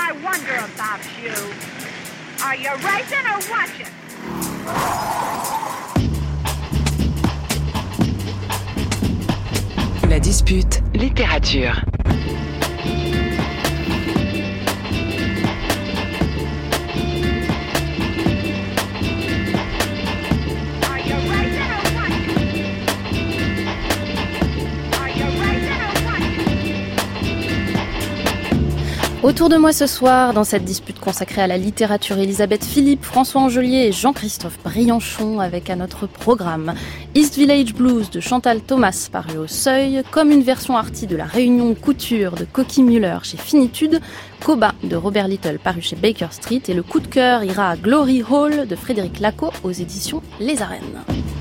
I wonder about you. Are you racing or watching? La dispute littérature. Autour de moi ce soir, dans cette dispute consacrée à la littérature, Elisabeth Philippe, François Angelier et Jean-Christophe Briançon, avec à notre programme East Village Blues de Chantal Thomas, paru au Seuil, comme une version arty de La Réunion Couture de Coqui Muller chez Finitude, Koba de Robert Little, paru chez Baker Street, et le coup de cœur ira à Glory Hall de Frédéric Lacot aux éditions Les Arènes.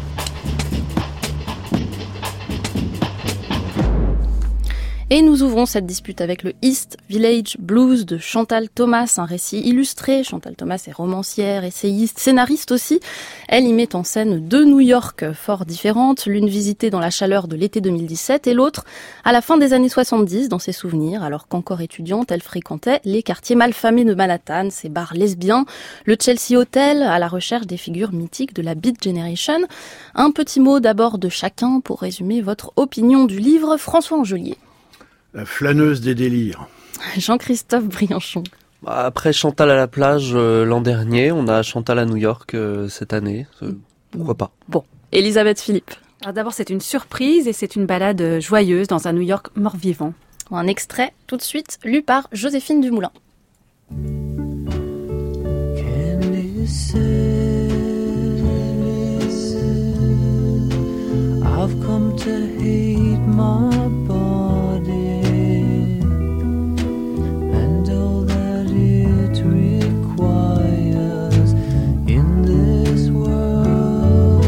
Et nous ouvrons cette dispute avec le East Village Blues de Chantal Thomas, un récit illustré. Chantal Thomas est romancière, essayiste, scénariste aussi. Elle y met en scène deux New York fort différentes, l'une visitée dans la chaleur de l'été 2017 et l'autre à la fin des années 70 dans ses souvenirs, alors qu'encore étudiante, elle fréquentait les quartiers malfamés de Manhattan, ses bars lesbiens, le Chelsea Hotel, à la recherche des figures mythiques de la Beat Generation. Un petit mot d'abord de chacun pour résumer votre opinion du livre. François Angelier. La flâneuse des délires. Jean-Christophe Briançon. Après Chantal à la plage l'an dernier, on a Chantal à New York cette année. Pourquoi pas ? Bon, Elisabeth Philippe. Alors d'abord, c'est une surprise et c'est une balade joyeuse dans un New York mort-vivant. Un extrait tout de suite lu par Joséphine Dumoulin. I've come to hate my body and all that it requires in this world.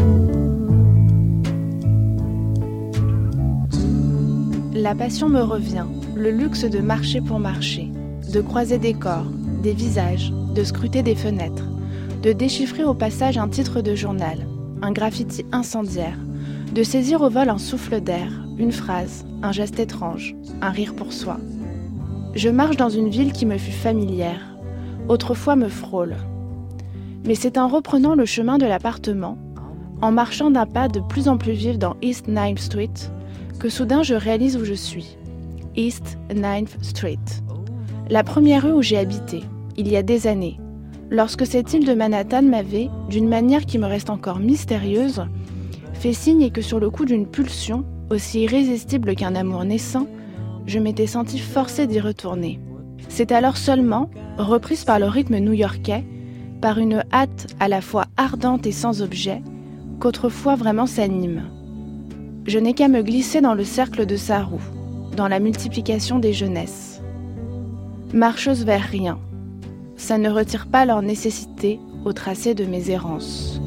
La passion me revient, le luxe de marcher pour marcher, de croiser des corps, des visages, de scruter des fenêtres, de déchiffrer au passage un titre de journal, un graffiti incendiaire, de saisir au vol un souffle d'air, une phrase, un geste étrange, un rire pour soi. Je marche dans une ville qui me fut familière, autrefois me frôle. Mais c'est en reprenant le chemin de l'appartement, en marchant d'un pas de plus en plus vif dans East 9th Street, que soudain je réalise où je suis. East 9th Street. La première rue où j'ai habité, il y a des années, lorsque cette île de Manhattan m'avait, d'une manière qui me reste encore mystérieuse, fait signe et que sur le coup d'une pulsion, aussi irrésistible qu'un amour naissant, je m'étais sentie forcée d'y retourner. C'est alors seulement, reprise par le rythme new-yorkais, par une hâte à la fois ardente et sans objet, qu'autrefois vraiment s'anime. Je n'ai qu'à me glisser dans le cercle de sa roue, dans la multiplication des jeunesses. Marcheuse vers rien, ça ne retire pas leur nécessité au tracé de mes errances.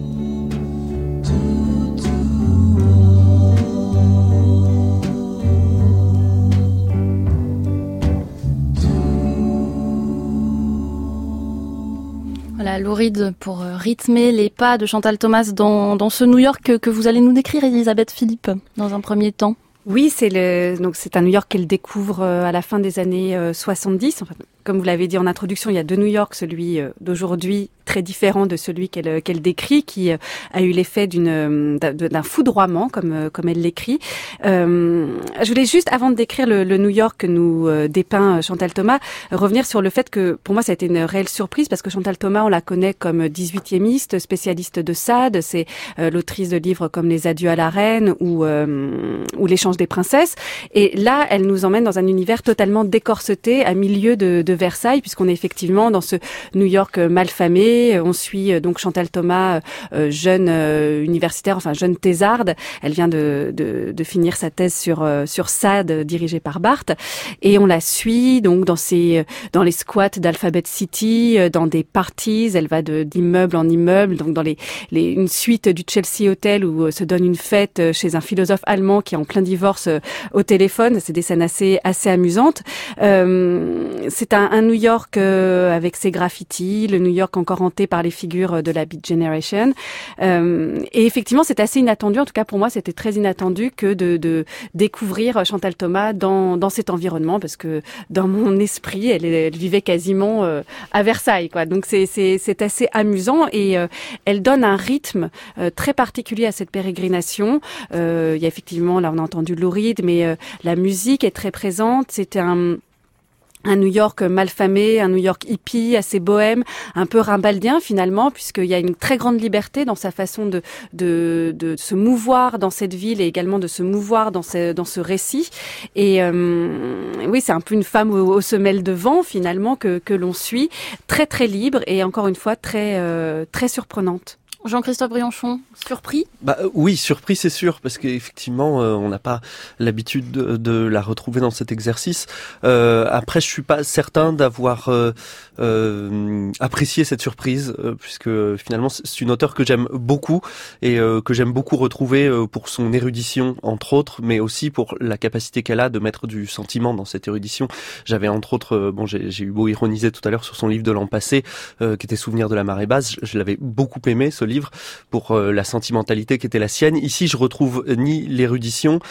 Voilà, Louride pour rythmer les pas de Chantal Thomas dans ce New York que vous allez nous décrire, Elisabeth Philippe, dans un premier temps. Oui, c'est un New York qu'elle découvre à la fin des années 70. Enfin, comme vous l'avez dit en introduction, il y a deux New York, celui d'aujourd'hui très différent de celui qu'elle décrit, qui a eu l'effet d'un foudroiement, comme elle l'écrit. Je voulais juste, avant de décrire le New York que nous dépeint Chantal Thomas, revenir sur le fait que, pour moi, ça a été une réelle surprise, parce que Chantal Thomas, on la connaît comme 18e, spécialiste de Sade. C'est l'autrice de livres comme Les Adieux à la Reine ou L'échange des princesses. Et là, elle nous emmène dans un univers totalement décorseté, à milieu de Versailles, puisqu'on est effectivement dans ce New York malfamé. On suit donc Chantal Thomas, jeune universitaire, enfin jeune thésarde. Elle vient de finir sa thèse sur Sade, dirigée par Barthes, et on la suit donc dans les squats d'Alphabet City, dans des parties. Elle va d'immeuble en immeuble, donc dans une suite du Chelsea Hotel où se donne une fête chez un philosophe allemand qui est en plein divorce au téléphone. C'est des scènes assez amusantes. C'est un New York avec ses graffitis, le New York encore hanté par les figures de la Beat Generation. Et effectivement, c'est assez inattendu. En tout cas, pour moi, c'était très inattendu que de découvrir Chantal Thomas dans cet environnement, parce que dans mon esprit, elle vivait quasiment à Versailles, quoi. Donc c'est assez amusant et elle donne un rythme très particulier à cette pérégrination. Il y a effectivement, là on a entendu Lou Reed, mais la musique est très présente. C'était un New York malfamé, un New York hippie, assez bohème, un peu rimbaldien finalement, puisqu'il y a une très grande liberté dans sa façon de se mouvoir dans cette ville et également de se mouvoir dans ce récit. Et oui, c'est un peu une femme aux semelles de vent finalement que l'on suit, très très libre et encore une fois très très surprenante. Jean-Christophe Briançon, surpris ? Oui, surpris c'est sûr, parce qu'effectivement on n'a pas l'habitude de la retrouver dans cet exercice. Après, je suis pas certain d'avoir apprécié cette surprise, puisque finalement c'est une auteure que j'aime beaucoup et que j'aime beaucoup retrouver pour son érudition entre autres, mais aussi pour la capacité qu'elle a de mettre du sentiment dans cette érudition. J'avais entre autres, j'ai eu beau ironiser tout à l'heure sur son livre de l'an passé, qui était Souvenir de la marée basse. Je l'avais beaucoup aimé ce livre pour la sentimentalité qui était la sienne. Ici, je retrouve ni l'érudition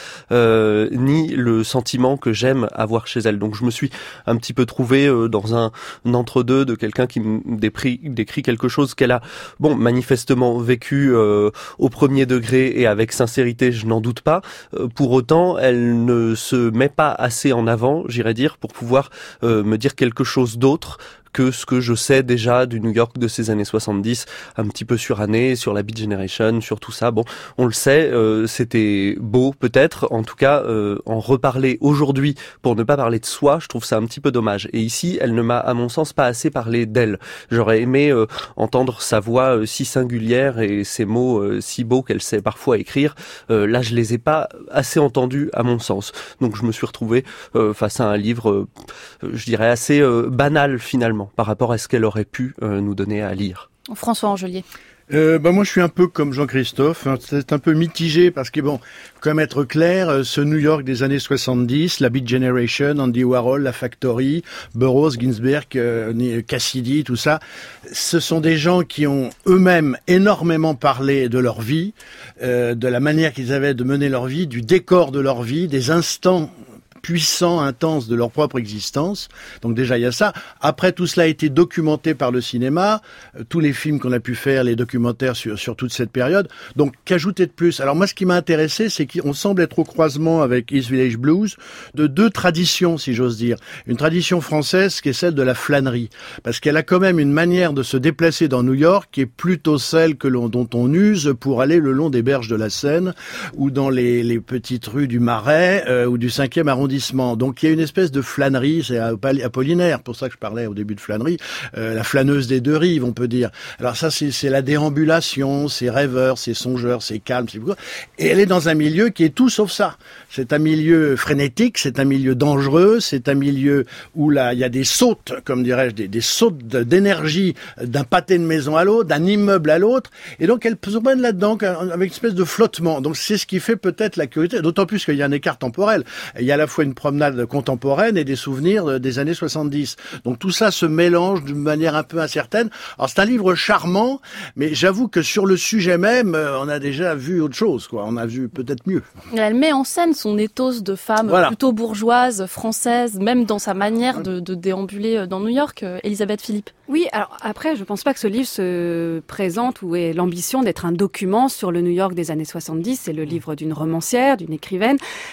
ni le sentiment que j'aime avoir chez elle. Donc je me suis un petit peu trouvé dans un entre-deux de quelqu'un qui me décrit quelque chose qu'elle a manifestement vécu au premier degré et avec sincérité, je n'en doute pas. Pour autant, elle ne se met pas assez en avant, j'irais dire, pour pouvoir me dire quelque chose d'autre que ce que je sais déjà du New York de ces années 70, un petit peu suranné, sur la Beat Generation, sur tout ça. Bon, on le sait, c'était beau peut-être, en tout cas, en reparler aujourd'hui pour ne pas parler de soi, je trouve ça un petit peu dommage. Et ici, elle ne m'a, à mon sens, pas assez parlé d'elle. J'aurais aimé entendre sa voix si singulière et ses mots si beaux qu'elle sait parfois écrire. Là, je les ai pas assez entendus, à mon sens. Donc, je me suis retrouvé face à un livre, je dirais, assez banal, finalement, par rapport à ce qu'elle aurait pu nous donner à lire. François Angelier. Moi je suis un peu comme Jean-Christophe, c'est un peu mitigé parce que comme être clair, ce New York des années 70, la Beat Generation, Andy Warhol, la Factory, Burroughs, Ginsberg, Cassidy, tout ça, ce sont des gens qui ont eux-mêmes énormément parlé de leur vie, de la manière qu'ils avaient de mener leur vie, du décor de leur vie, des instants puissants, intenses de leur propre existence. Donc déjà, il y a ça. Après, tout cela a été documenté par le cinéma, tous les films qu'on a pu faire, les documentaires sur toute cette période. Donc, qu'ajouter de plus? Alors moi, ce qui m'a intéressé, c'est qu'on semble être au croisement avec East Village Blues de deux traditions, si j'ose dire. Une tradition française qui est celle de la flânerie. Parce qu'elle a quand même une manière de se déplacer dans New York qui est plutôt celle dont on use pour aller le long des berges de la Seine ou dans les petites rues du Marais ou du 5e arrondissement. Donc il y a une espèce de flânerie, c'est apollinaire, pour ça que je parlais au début de flânerie, la flâneuse des deux rives, on peut dire. Alors ça, c'est la déambulation, c'est rêveur, c'est songeur, c'est calme, c'est quoi. Et elle est dans un milieu qui est tout sauf ça. C'est un milieu frénétique, c'est un milieu dangereux, c'est un milieu où là il y a des sautes, comme dirais-je, des sautes d'énergie d'un pâté de maison à l'autre, d'un immeuble à l'autre, et donc elle se promène là-dedans avec une espèce de flottement. Donc c'est ce qui fait peut-être la curiosité, d'autant plus qu'il y a un écart temporel. Il y a à la fois une promenade contemporaine et des souvenirs des années 70. Donc tout ça se mélange d'une manière un peu incertaine. Alors c'est un livre charmant, mais j'avoue que sur le sujet même, on a déjà vu autre chose, quoi. On a vu peut-être mieux. Elle met en scène son ethos de femme plutôt bourgeoise, française, même dans sa manière de déambuler dans New York. Elisabeth Philippe. Oui, alors après, je pense pas que ce livre se présente ou ait l'ambition d'être un document sur le New York des années 70. C'est le livre d'une romancière, d'une écrivaine.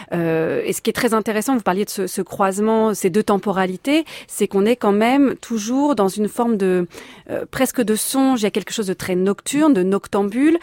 Et ce qui est très intéressant, vous parliez de ce croisement, ces deux temporalités, c'est qu'on est quand même toujours dans une forme de presque de songe. Il y a quelque chose de très nocturne, de noctambule.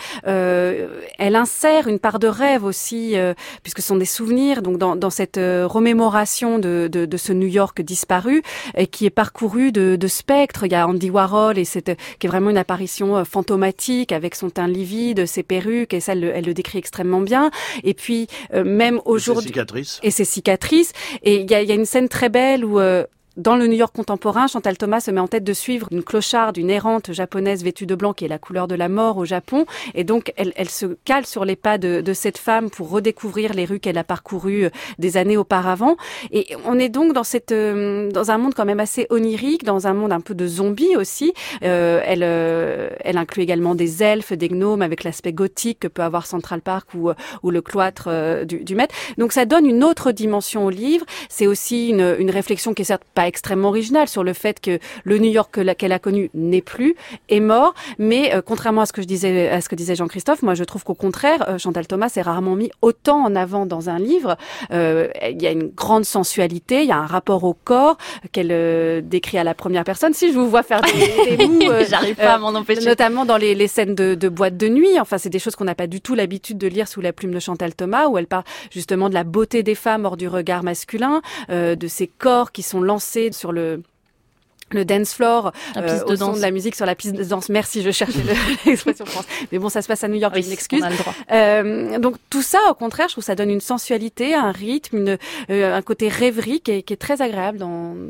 Elle insère une part de rêve aussi, puisque ce sont des souvenirs. Donc dans cette remémoration de ce New York disparu, et qui est parcouru de spectres. Il y a Andy Warhol et qui est vraiment une apparition fantomatique avec son teint livide, ses perruques, et ça elle le décrit extrêmement bien. Et puis même aujourd'hui, et ses cicatrices. Et il y a une scène très belle où dans le New York contemporain, Chantal Thomas se met en tête de suivre une clocharde, une errante japonaise vêtue de blanc qui est la couleur de la mort au Japon. Et donc, elle se cale sur les pas de cette femme pour redécouvrir les rues qu'elle a parcourues des années auparavant. Et on est donc dans un monde quand même assez onirique, dans un monde un peu de zombies aussi. Elle inclut également des elfes, des gnomes avec l'aspect gothique que peut avoir Central Park ou le cloître du Met. Donc, ça donne une autre dimension au livre. C'est aussi une réflexion qui est certes pas extrêmement originale sur le fait que le New York qu'elle a connu n'est plus, est mort, mais contrairement à ce que disait Jean-Christophe, moi je trouve qu'au contraire, Chantal Thomas est rarement mis autant en avant dans un livre. Il y a une grande sensualité, il y a un rapport au corps qu'elle décrit à la première personne. Si je vous vois faire des mots, j'arrive pas à m'en empêcher. Notamment dans les scènes de boîte de nuit. Enfin, c'est des choses qu'on n'a pas du tout l'habitude de lire sous la plume de Chantal Thomas, où elle parle justement de la beauté des femmes hors du regard masculin, de ces corps qui sont lancés sur le dance floor, au son de la musique sur la piste de danse. Merci, je cherchais l'expression française. Mais bon, ça se passe à New York, oui, je m'excuse. On a le droit. Donc tout ça, au contraire, je trouve que ça donne une sensualité, un rythme, un côté rêverie qui est très agréable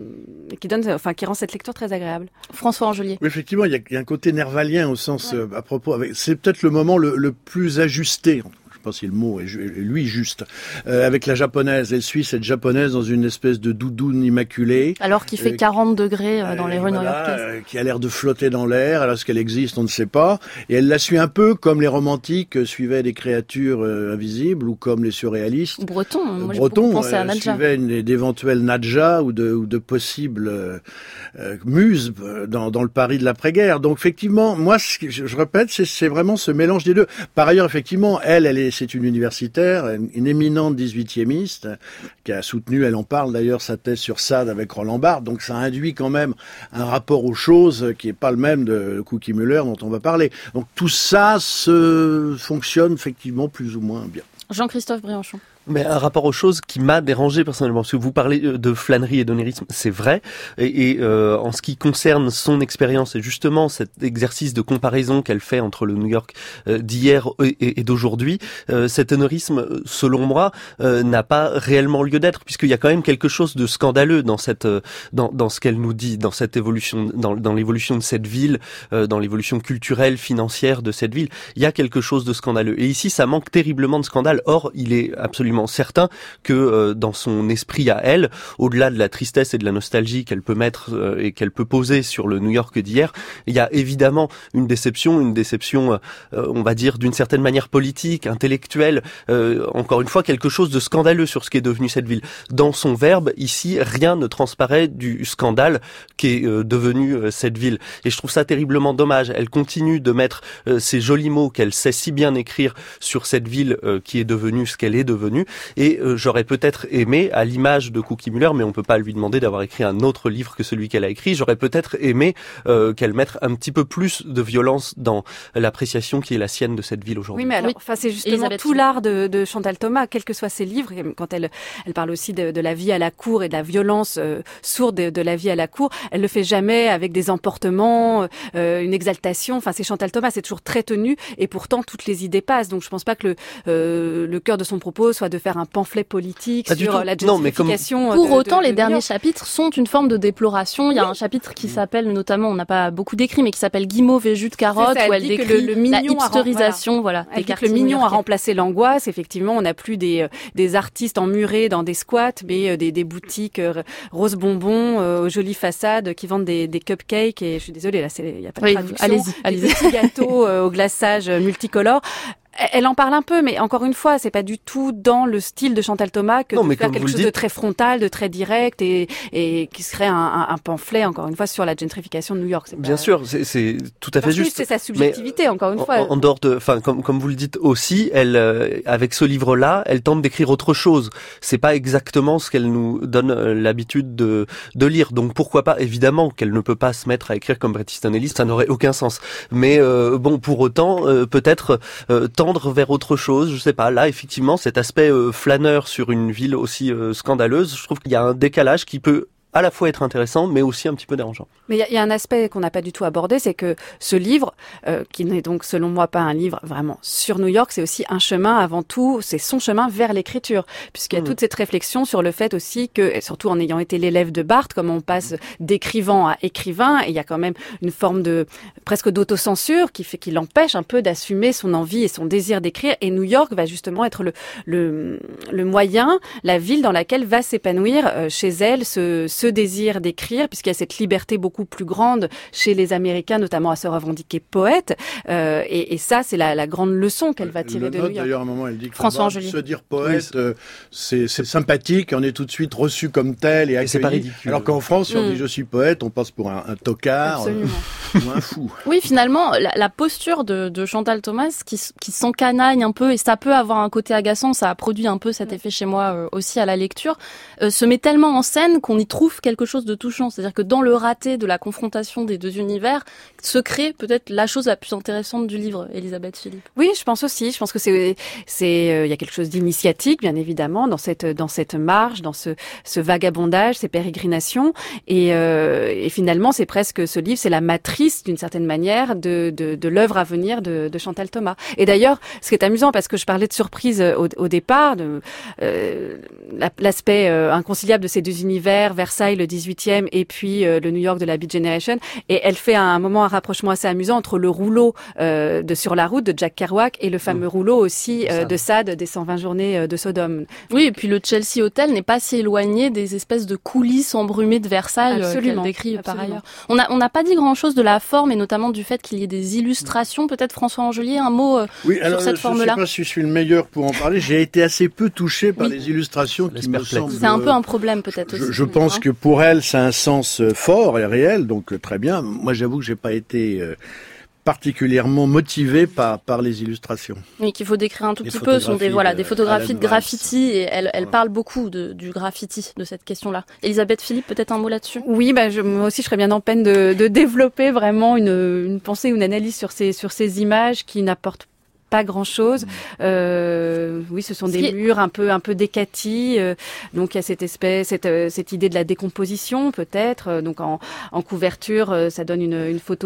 qui rend cette lecture très agréable. François Angelier. Oui, effectivement, il y a un côté nervalien au sens, à propos, c'est peut-être le moment le plus ajusté. Je sais pas si le mot est lui juste. Avec la japonaise, elle suit cette japonaise dans une espèce de doudoune immaculée. Alors qu'il fait 40 degrés dans les rues new-yorkaises. Qui a l'air de flotter dans l'air. Alors est-ce qu'elle existe, on ne sait pas. Et elle la suit un peu comme les romantiques suivaient des créatures invisibles ou comme les surréalistes. Breton, moi Breton j'ai pensé à Nadja. Suivait d'éventuels Nadja ou de possibles muses dans le Paris de l'après-guerre. Donc effectivement, moi, je répète, c'est vraiment ce mélange des deux. Par ailleurs, effectivement, c'est une universitaire, une éminente 18e qui a soutenu, elle en parle d'ailleurs, sa thèse sur Sade avec Roland Barthes. Donc ça induit quand même un rapport aux choses qui est pas le même de Cookie Muller dont on va parler. Donc tout ça fonctionne effectivement plus ou moins bien. Jean-Christophe Brianchon. Mais un rapport aux choses qui m'a dérangé personnellement, parce que vous parlez de flânerie et d'onirisme, c'est vrai, et en ce qui concerne son expérience et justement cet exercice de comparaison qu'elle fait entre le New York d'hier et d'aujourd'hui, cet onirisme, selon moi, n'a pas réellement lieu d'être, puisqu'il y a quand même quelque chose de scandaleux dans ce qu'elle nous dit, dans cette évolution, dans l'évolution de cette ville, dans l'évolution culturelle, financière de cette ville. Il y a quelque chose de scandaleux. Et ici, ça manque terriblement de scandale. Or, il est absolument certain que dans son esprit à elle, au-delà de la tristesse et de la nostalgie qu'elle peut mettre et qu'elle peut poser sur le New York d'hier, il y a évidemment une déception, on va dire d'une certaine manière politique, intellectuelle, encore une fois quelque chose de scandaleux sur ce qui est devenu cette ville. Dans son verbe, ici, rien ne transparaît du scandale qui est devenu cette ville. Et je trouve ça terriblement dommage. Elle continue de mettre ces jolis mots qu'elle sait si bien écrire sur cette ville qui est devenue ce qu'elle est devenue. Et j'aurais peut-être aimé, à l'image de Cookie Muller, mais on peut pas lui demander d'avoir écrit un autre livre que celui qu'elle a écrit, j'aurais peut-être aimé qu'elle mette un petit peu plus de violence dans l'appréciation qui est la sienne de cette ville aujourd'hui. Oui, mais alors, c'est justement tout l'art de Chantal Thomas, quels que soient ses livres, quand elle parle aussi de la vie à la cour et de la violence sourde de la vie à la cour, elle le fait jamais avec des emportements, une exaltation. Enfin, c'est Chantal Thomas, c'est toujours très tenu, et pourtant toutes les idées passent. Donc, je pense pas que le cœur de son propos soit de faire un pamphlet politique sur la gentrification. Pour autant, les derniers chapitres sont une forme de déploration. Il y a un chapitre qui s'appelle, notamment, on n'a pas beaucoup décrit, mais qui s'appelle Guimauve et jus de carotte, où elle décrit la hipsterisation, Elle dit que le mignon a remplacé l'angoisse. Effectivement, on n'a plus des artistes emmurés dans des squats, mais des boutiques rose bonbons aux jolies façades qui vendent des cupcakes. Et je suis désolée, là, il n'y a pas de traduction. Allez-y. Des petits gâteaux au glaçage multicolore. Elle en parle un peu, mais encore une fois, c'est pas du tout dans le style de Chantal Thomas que de faire quelque chose de très frontal, de très direct et qui serait un pamphlet, encore une fois, sur la gentrification de New York. Bien sûr, c'est tout à fait juste. C'est sa subjectivité, encore une fois. En dehors de, comme vous le dites aussi, elle, avec ce livre-là, elle tente d'écrire autre chose. C'est pas exactement ce qu'elle nous donne l'habitude de lire. Donc pourquoi pas, évidemment, qu'elle ne peut pas se mettre à écrire comme Bret Easton Ellis, ça n'aurait aucun sens. Mais pour autant, peut-être tendre vers autre chose, je sais pas. Là, effectivement, cet aspect flâneur sur une ville aussi scandaleuse, je trouve qu'il y a un décalage qui peut à la fois être intéressant, mais aussi un petit peu dérangeant. Mais il y a un aspect qu'on n'a pas du tout abordé, c'est que ce livre, qui n'est donc selon moi pas un livre vraiment sur New York, c'est aussi un chemin avant tout, c'est son chemin vers l'écriture, puisqu'il y a toute cette réflexion sur le fait aussi que, et surtout en ayant été l'élève de Barthes, comme on passe d'écrivain à écrivain, et il y a quand même une forme de presque d'autocensure qui fait qu'il empêche un peu d'assumer son envie et son désir d'écrire. Et New York va justement être le moyen, la ville dans laquelle va s'épanouir chez elle ce désir d'écrire, puisqu'il y a cette liberté beaucoup plus grande chez les Américains, notamment à se revendiquer poète. Et ça, c'est la grande leçon qu'elle va tirer de New York. D'ailleurs, à un moment, elle dit que François Angelier. se dire poète, c'est sympathique, on est tout de suite reçu comme tel et accueilli. C'est pas ridicule. Alors qu'en France, si on dit je suis poète, on passe pour un tocard ou un fou. Oui, finalement, la posture de Chantal Thomas qui s'encanaille un peu, et ça peut avoir un côté agaçant, ça a produit un peu cet effet chez moi aussi à la lecture, se met tellement en scène qu'on y trouve quelque chose de touchant. C'est-à-dire que dans le raté de la confrontation des deux univers se crée peut-être la chose la plus intéressante du livre, Elisabeth Philippe. Oui, je pense aussi. Je pense que il y a quelque chose d'initiatique, bien évidemment, dans cette marche, dans ce vagabondage, ces pérégrinations. Et finalement, c'est presque, ce livre, c'est la matrice, d'une certaine manière, de l'œuvre à venir de Chantal Thomas. Et d'ailleurs, ce qui est amusant, parce que je parlais de surprise au départ, l'aspect inconciliable de ces deux univers, Versailles, le 18e, et puis le New York de la Beat Generation. Et elle fait à un moment un rapprochement assez amusant entre le rouleau de Sur la route de Jack Kerouac et le fameux rouleau aussi de Sade des 120 journées de Sodome. Oui, et puis le Chelsea Hotel n'est pas si éloigné des espèces de coulisses embrumées de Versailles qu'elle décrit par ailleurs. On n'a pas dit grand-chose de la forme, et notamment du fait qu'il y ait des illustrations. Peut-être François Angelier, un mot sur cette forme-là. Je ne sais pas si je suis le meilleur pour en parler. J'ai été assez peu touché par les illustrations qui me semblent... C'est un peu un problème peut-être aussi. Je pense que pour elle, ça a un sens fort et réel, donc très bien. Moi, j'avoue que j'ai pas été particulièrement motivé par les illustrations. Oui, qu'il faut décrire un tout petit peu, sont des photographies de graffiti, et elle parle beaucoup du graffiti, de cette question-là. Elisabeth Philippe, peut-être un mot là-dessus? Oui, moi aussi je serais bien en peine de développer vraiment une pensée, une analyse sur ces images qui n'apportent pas grand-chose. Oui, ce sont des murs un peu décatis. Donc il y a cette idée de la décomposition peut-être. Donc en couverture, ça donne une photo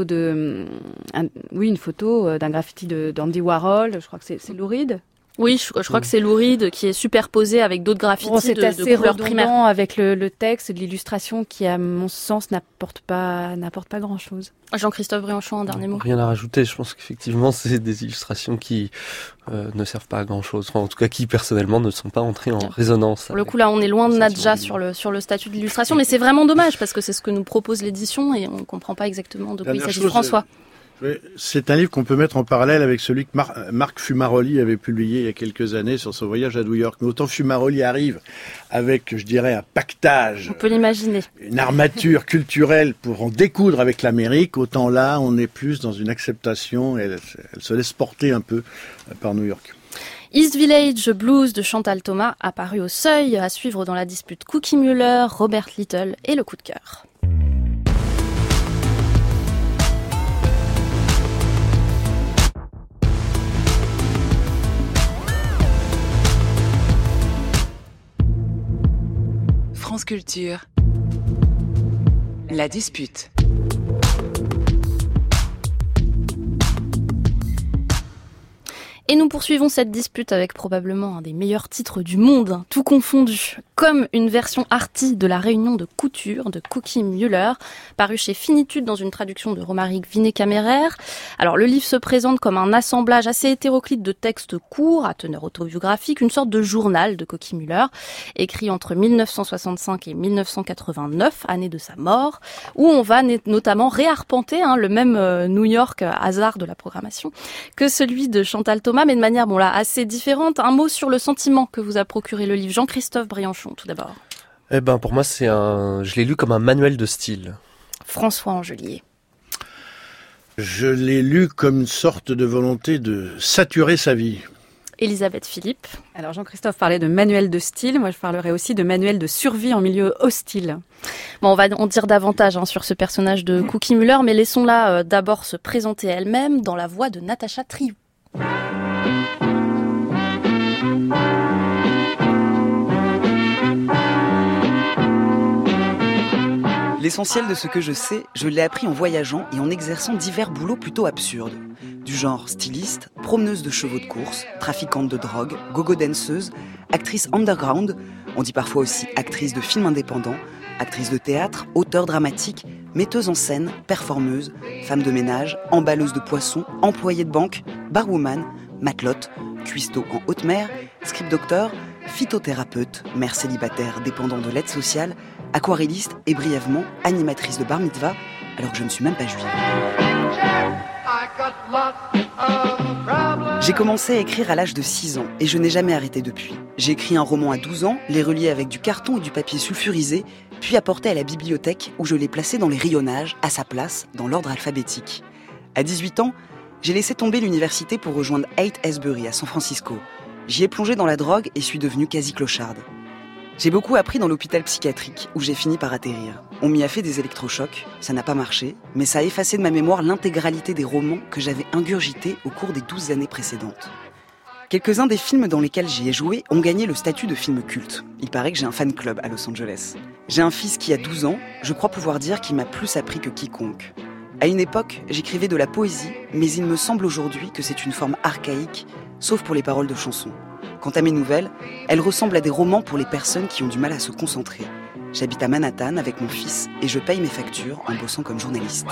une photo d'un graffiti d'Andy Warhol. Je crois que c'est Lou Reed. Oui, je crois que c'est Lou Reed qui est superposé avec d'autres graffitis de couleurs primaires. Avec le texte, de l'illustration qui, à mon sens, n'apporte pas grand-chose. Jean-Christophe Brianchon, un dernier mot. Rien à rajouter. Je pense qu'effectivement, c'est des illustrations qui ne servent pas à grand-chose. Enfin, en tout cas, qui personnellement ne sont pas entrées en résonance. Pour le coup, là, on est loin de Nadja sur le statut de l'illustration, mais c'est vraiment dommage parce que c'est ce que nous propose l'édition et on comprend pas exactement de quoi il s'agit. François. C'est un livre qu'on peut mettre en parallèle avec celui que Marc Fumaroli avait publié il y a quelques années sur son voyage à New York. Mais autant Fumaroli arrive avec, je dirais, un pactage. On peut l'imaginer. Une armature culturelle pour en découdre avec l'Amérique. Autant là, on est plus dans une acceptation. Elle se laisse porter un peu par New York. East Village Blues de Chantal Thomas, apparu au Seuil, à suivre dans la dispute Cookie Muller, Robert Little et le coup de cœur. France Culture. La dispute. Et nous poursuivons cette dispute avec probablement un des meilleurs titres du monde, tout confondu, comme une version arty de La Réunion de couture de Cookie Muller, paru chez Finitude dans une traduction de Romaric Vinet-Caméraire. Alors le livre se présente comme un assemblage assez hétéroclite de textes courts, à teneur autobiographique, une sorte de journal de Cookie Muller, écrit entre 1965 et 1989, année de sa mort, où on va notamment réarpenter le même New York, hasard de la programmation, que celui de Chantal Thomas, mais de manière assez différente. Un mot sur le sentiment que vous a procuré le livre. Jean-Christophe Brianchon, tout d'abord. Pour moi, je l'ai lu comme un manuel de style. François Angelier. Je l'ai lu comme une sorte de volonté de saturer sa vie. Elisabeth Philippe. Alors Jean-Christophe parlait de manuel de style, moi je parlerai aussi de manuel de survie en milieu hostile. Bon, on va en dire davantage sur ce personnage de Cookie Muller, mais laissons-la d'abord se présenter elle-même dans la voix de Natacha Triou. L'essentiel de ce que je sais, je l'ai appris en voyageant et en exerçant divers boulots plutôt absurdes. Du genre styliste, promeneuse de chevaux de course, trafiquante de drogue, gogo danseuse, actrice underground, on dit parfois aussi actrice de films indépendants, actrice de théâtre, auteure dramatique, metteuse en scène, performeuse, femme de ménage, emballeuse de poissons, employée de banque, barwoman, matelote, cuistot en haute mer, script docteur, phytothérapeute, mère célibataire dépendant de l'aide sociale, aquarelliste et brièvement animatrice de bar mitzvah, alors que je ne suis même pas juive. J'ai commencé à écrire à l'âge de 6 ans et je n'ai jamais arrêté depuis. J'ai écrit un roman à 12 ans, l'ai relié avec du carton et du papier sulfurisé, puis apporté à la bibliothèque où je l'ai placé dans les rayonnages, à sa place, dans l'ordre alphabétique. À 18 ans, j'ai laissé tomber l'université pour rejoindre Haight-Ashbury à San Francisco. J'y ai plongé dans la drogue et suis devenue quasi clocharde. J'ai beaucoup appris dans l'hôpital psychiatrique où j'ai fini par atterrir. On m'y a fait des électrochocs, ça n'a pas marché, mais ça a effacé de ma mémoire l'intégralité des romans que j'avais ingurgités au cours des 12 années précédentes. Quelques-uns des films dans lesquels j'y ai joué ont gagné le statut de film culte. Il paraît que j'ai un fan club à Los Angeles. J'ai un fils qui a 12 ans, je crois pouvoir dire qu'il m'a plus appris que quiconque. À une époque, j'écrivais de la poésie, mais il me semble aujourd'hui que c'est une forme archaïque, sauf pour les paroles de chansons. Quant à mes nouvelles, elles ressemblent à des romans pour les personnes qui ont du mal à se concentrer. J'habite à Manhattan avec mon fils et je paye mes factures en bossant comme journaliste.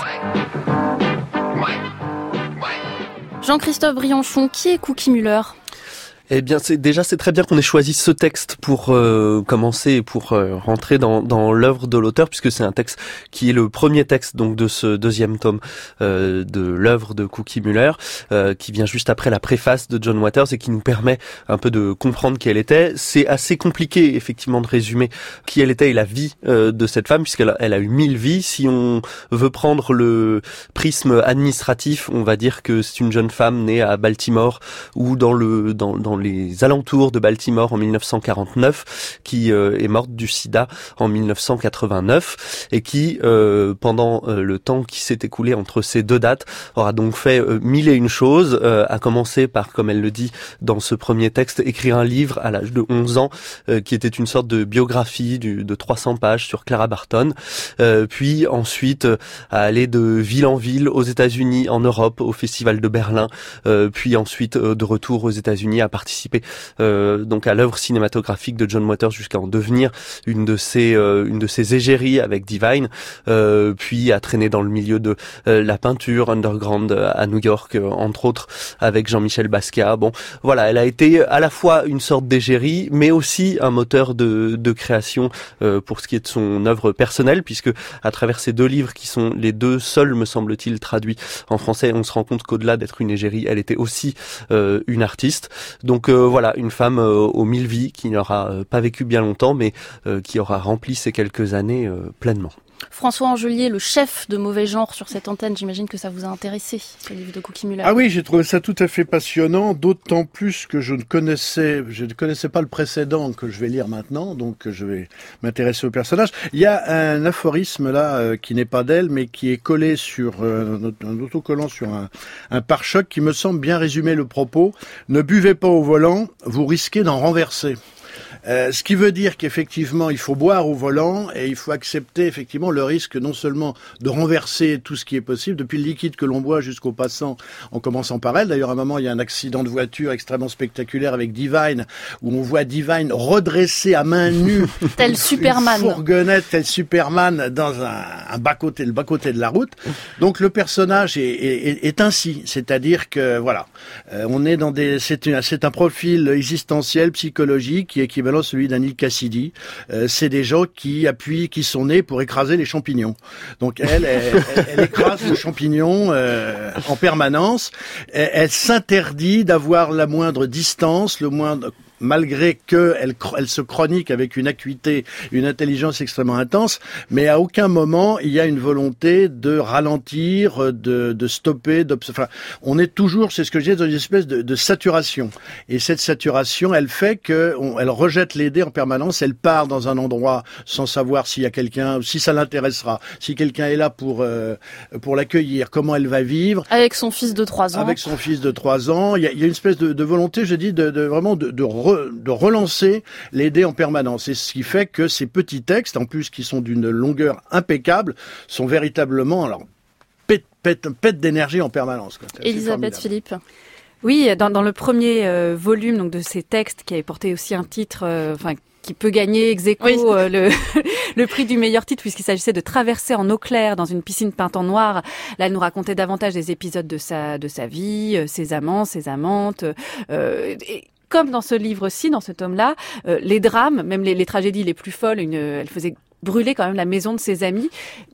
Jean-Christophe Briançon, qui est Cookie Muller ? Eh bien, c'est très bien qu'on ait choisi ce texte pour commencer et pour rentrer dans l'œuvre de l'auteur, puisque c'est un texte qui est le premier texte donc de ce deuxième tome de l'œuvre de Cookie Muller, qui vient juste après la préface de John Waters et qui nous permet un peu de comprendre qui elle était. C'est assez compliqué effectivement de résumer qui elle était et la vie de cette femme, puisqu'elle a eu 1000 vies. Si on veut prendre le prisme administratif, on va dire que c'est une jeune femme née à Baltimore ou dans les alentours de Baltimore en 1949, qui est morte du sida en 1989 et qui, pendant le temps qui s'est écoulé entre ces deux dates, aura donc fait 1001 choses, à commencer par, comme elle le dit dans ce premier texte, écrire un livre à l'âge de 11 ans, qui était une sorte de biographie de 300 pages sur Clara Barton, puis ensuite à aller de ville en ville aux États-Unis, en Europe, au Festival de Berlin, puis ensuite de retour aux États-Unis à participer donc à l'œuvre cinématographique de John Waters jusqu'à en devenir une de ses égéries avec Divine, puis à traîner dans le milieu de la peinture underground à New York, entre autres avec Jean-Michel Basquiat. Bon, voilà, elle a été à la fois une sorte d'égérie, mais aussi un moteur de création pour ce qui est de son œuvre personnelle, puisque à travers ces deux livres qui sont les deux seuls, me semble-t-il, traduits en français, on se rend compte qu'au-delà d'être une égérie, elle était aussi une artiste. Donc voilà, une femme aux 1000 vies qui n'aura pas vécu bien longtemps, mais qui aura rempli ces quelques années pleinement. François Angelier, le chef de Mauvais Genre sur cette antenne, j'imagine que ça vous a intéressé, ce livre de Cookie Muller. Ah oui, j'ai trouvé ça tout à fait passionnant, d'autant plus que je ne connaissais pas le précédent que je vais lire maintenant, donc je vais m'intéresser au personnage. Il y a un aphorisme là qui n'est pas d'elle, mais qui est collé sur un autocollant sur un pare-choc qui me semble bien résumer le propos. Ne buvez pas au volant, vous risquez d'en renverser. Ce qui veut dire qu'effectivement, il faut boire au volant et il faut accepter effectivement le risque non seulement de renverser tout ce qui est possible, depuis le liquide que l'on boit jusqu'au passant, en commençant par elle. D'ailleurs, à un moment, il y a un accident de voiture extrêmement spectaculaire avec Divine, où on voit Divine redresser à main nue tel Superman, une fourgonnette, tel Superman dans le bas-côté de la route. Donc le personnage est ainsi, c'est-à-dire que voilà, on est dans c'est un profil existentiel, psychologique qui est équivalent à celui d'un Neil Cassidy. C'est des gens qui sont nés pour écraser les champignons. Donc elle écrase le champignon en permanence. Elle s'interdit d'avoir la moindre distance, malgré qu'elle se chronique avec une acuité, une intelligence extrêmement intense, mais à aucun moment il y a une volonté de ralentir, de stopper, enfin, on est toujours, c'est ce que je dis, dans une espèce de saturation. Et cette saturation, elle fait elle rejette les dés en permanence, elle part dans un endroit sans savoir s'il y a quelqu'un, si ça l'intéressera, si quelqu'un est là pour l'accueillir, comment elle va vivre. Avec son fils de 3 ans. Avec son fils de 3 ans, il y a une espèce de volonté, je dis, vraiment de de relancer les dés en permanence. Et ce qui fait que ces petits textes, en plus qui sont d'une longueur impeccable, sont véritablement pète d'énergie en permanence, quoi. Elisabeth Philippe. Oui, dans le premier volume donc de ces textes qui avait porté aussi un titre, qui peut gagner ex aequo le prix du meilleur titre puisqu'il s'agissait de traverser en eau claire dans une piscine peinte en noir. Là, elle nous racontait davantage des épisodes de sa vie, ses amants, ses amantes. Et comme dans ce livre-ci, dans ce tome-là, les drames, même les tragédies les plus folles, elle faisait brûler quand même la maison de ses amis.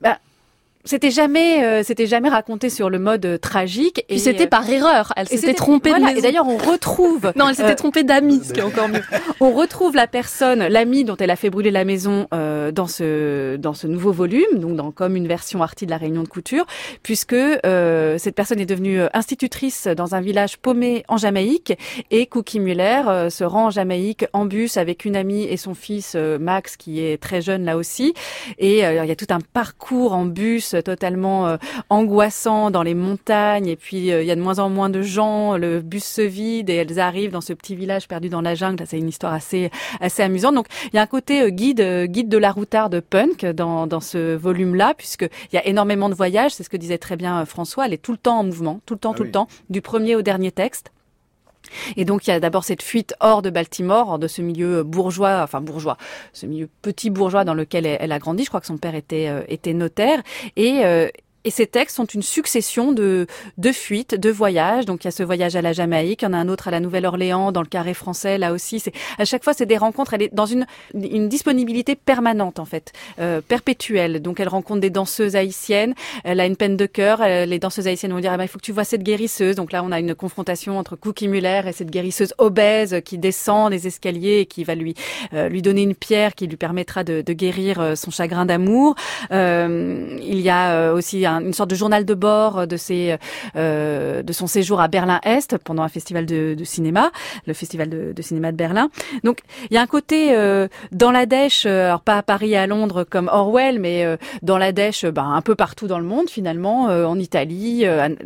C'était jamais raconté sur le mode tragique. Et c'était par erreur. Elle s'était trompée de maison. Et d'ailleurs, on retrouve... Non, elle s'était trompée d'amis, ce qui est encore mieux. On retrouve l'amie dont elle a fait brûler la maison dans ce nouveau volume, donc comme une version arty de la Réunion de couture, puisque cette personne est devenue institutrice dans un village paumé en Jamaïque, et Cookie Muller se rend en Jamaïque en bus avec une amie et son fils Max, qui est très jeune là aussi. Et il y a tout un parcours en bus totalement angoissant dans les montagnes, et puis il y a de moins en moins de gens, le bus se vide et elles arrivent dans ce petit village perdu dans la jungle. C'est une histoire assez amusante. Donc il y a un côté guide de la routarde punk dans ce volume-là, puisque il y a énormément de voyages. C'est ce que disait très bien François. Elle est tout le temps en mouvement, tout le temps, du premier au dernier texte. Et donc il y a d'abord cette fuite hors de Baltimore, hors de ce milieu bourgeois, ce milieu petit bourgeois dans lequel elle a grandi. Je crois que son père était notaire. Et ces textes sont une succession de fuites, de voyages. Donc il y a ce voyage à la Jamaïque, il y en a un autre à la Nouvelle-Orléans, dans le Carré français. Là aussi, à chaque fois c'est des rencontres. Elle est dans une disponibilité permanente en fait, perpétuelle. Donc elle rencontre des danseuses haïtiennes. Elle a une peine de cœur. Les danseuses haïtiennes vont dire il faut que tu vois cette guérisseuse. Donc là on a une confrontation entre Cookie Muller et cette guérisseuse obèse qui descend les escaliers et qui va lui donner une pierre qui lui permettra de guérir son chagrin d'amour. Il y a aussi une sorte de journal de bord de son séjour à Berlin-Est pendant un festival de cinéma, le festival de cinéma de Berlin. Donc il y a un côté dans la dèche, alors pas à Paris et à Londres comme Orwell, mais dans la dèche un peu partout dans le monde finalement, en Italie.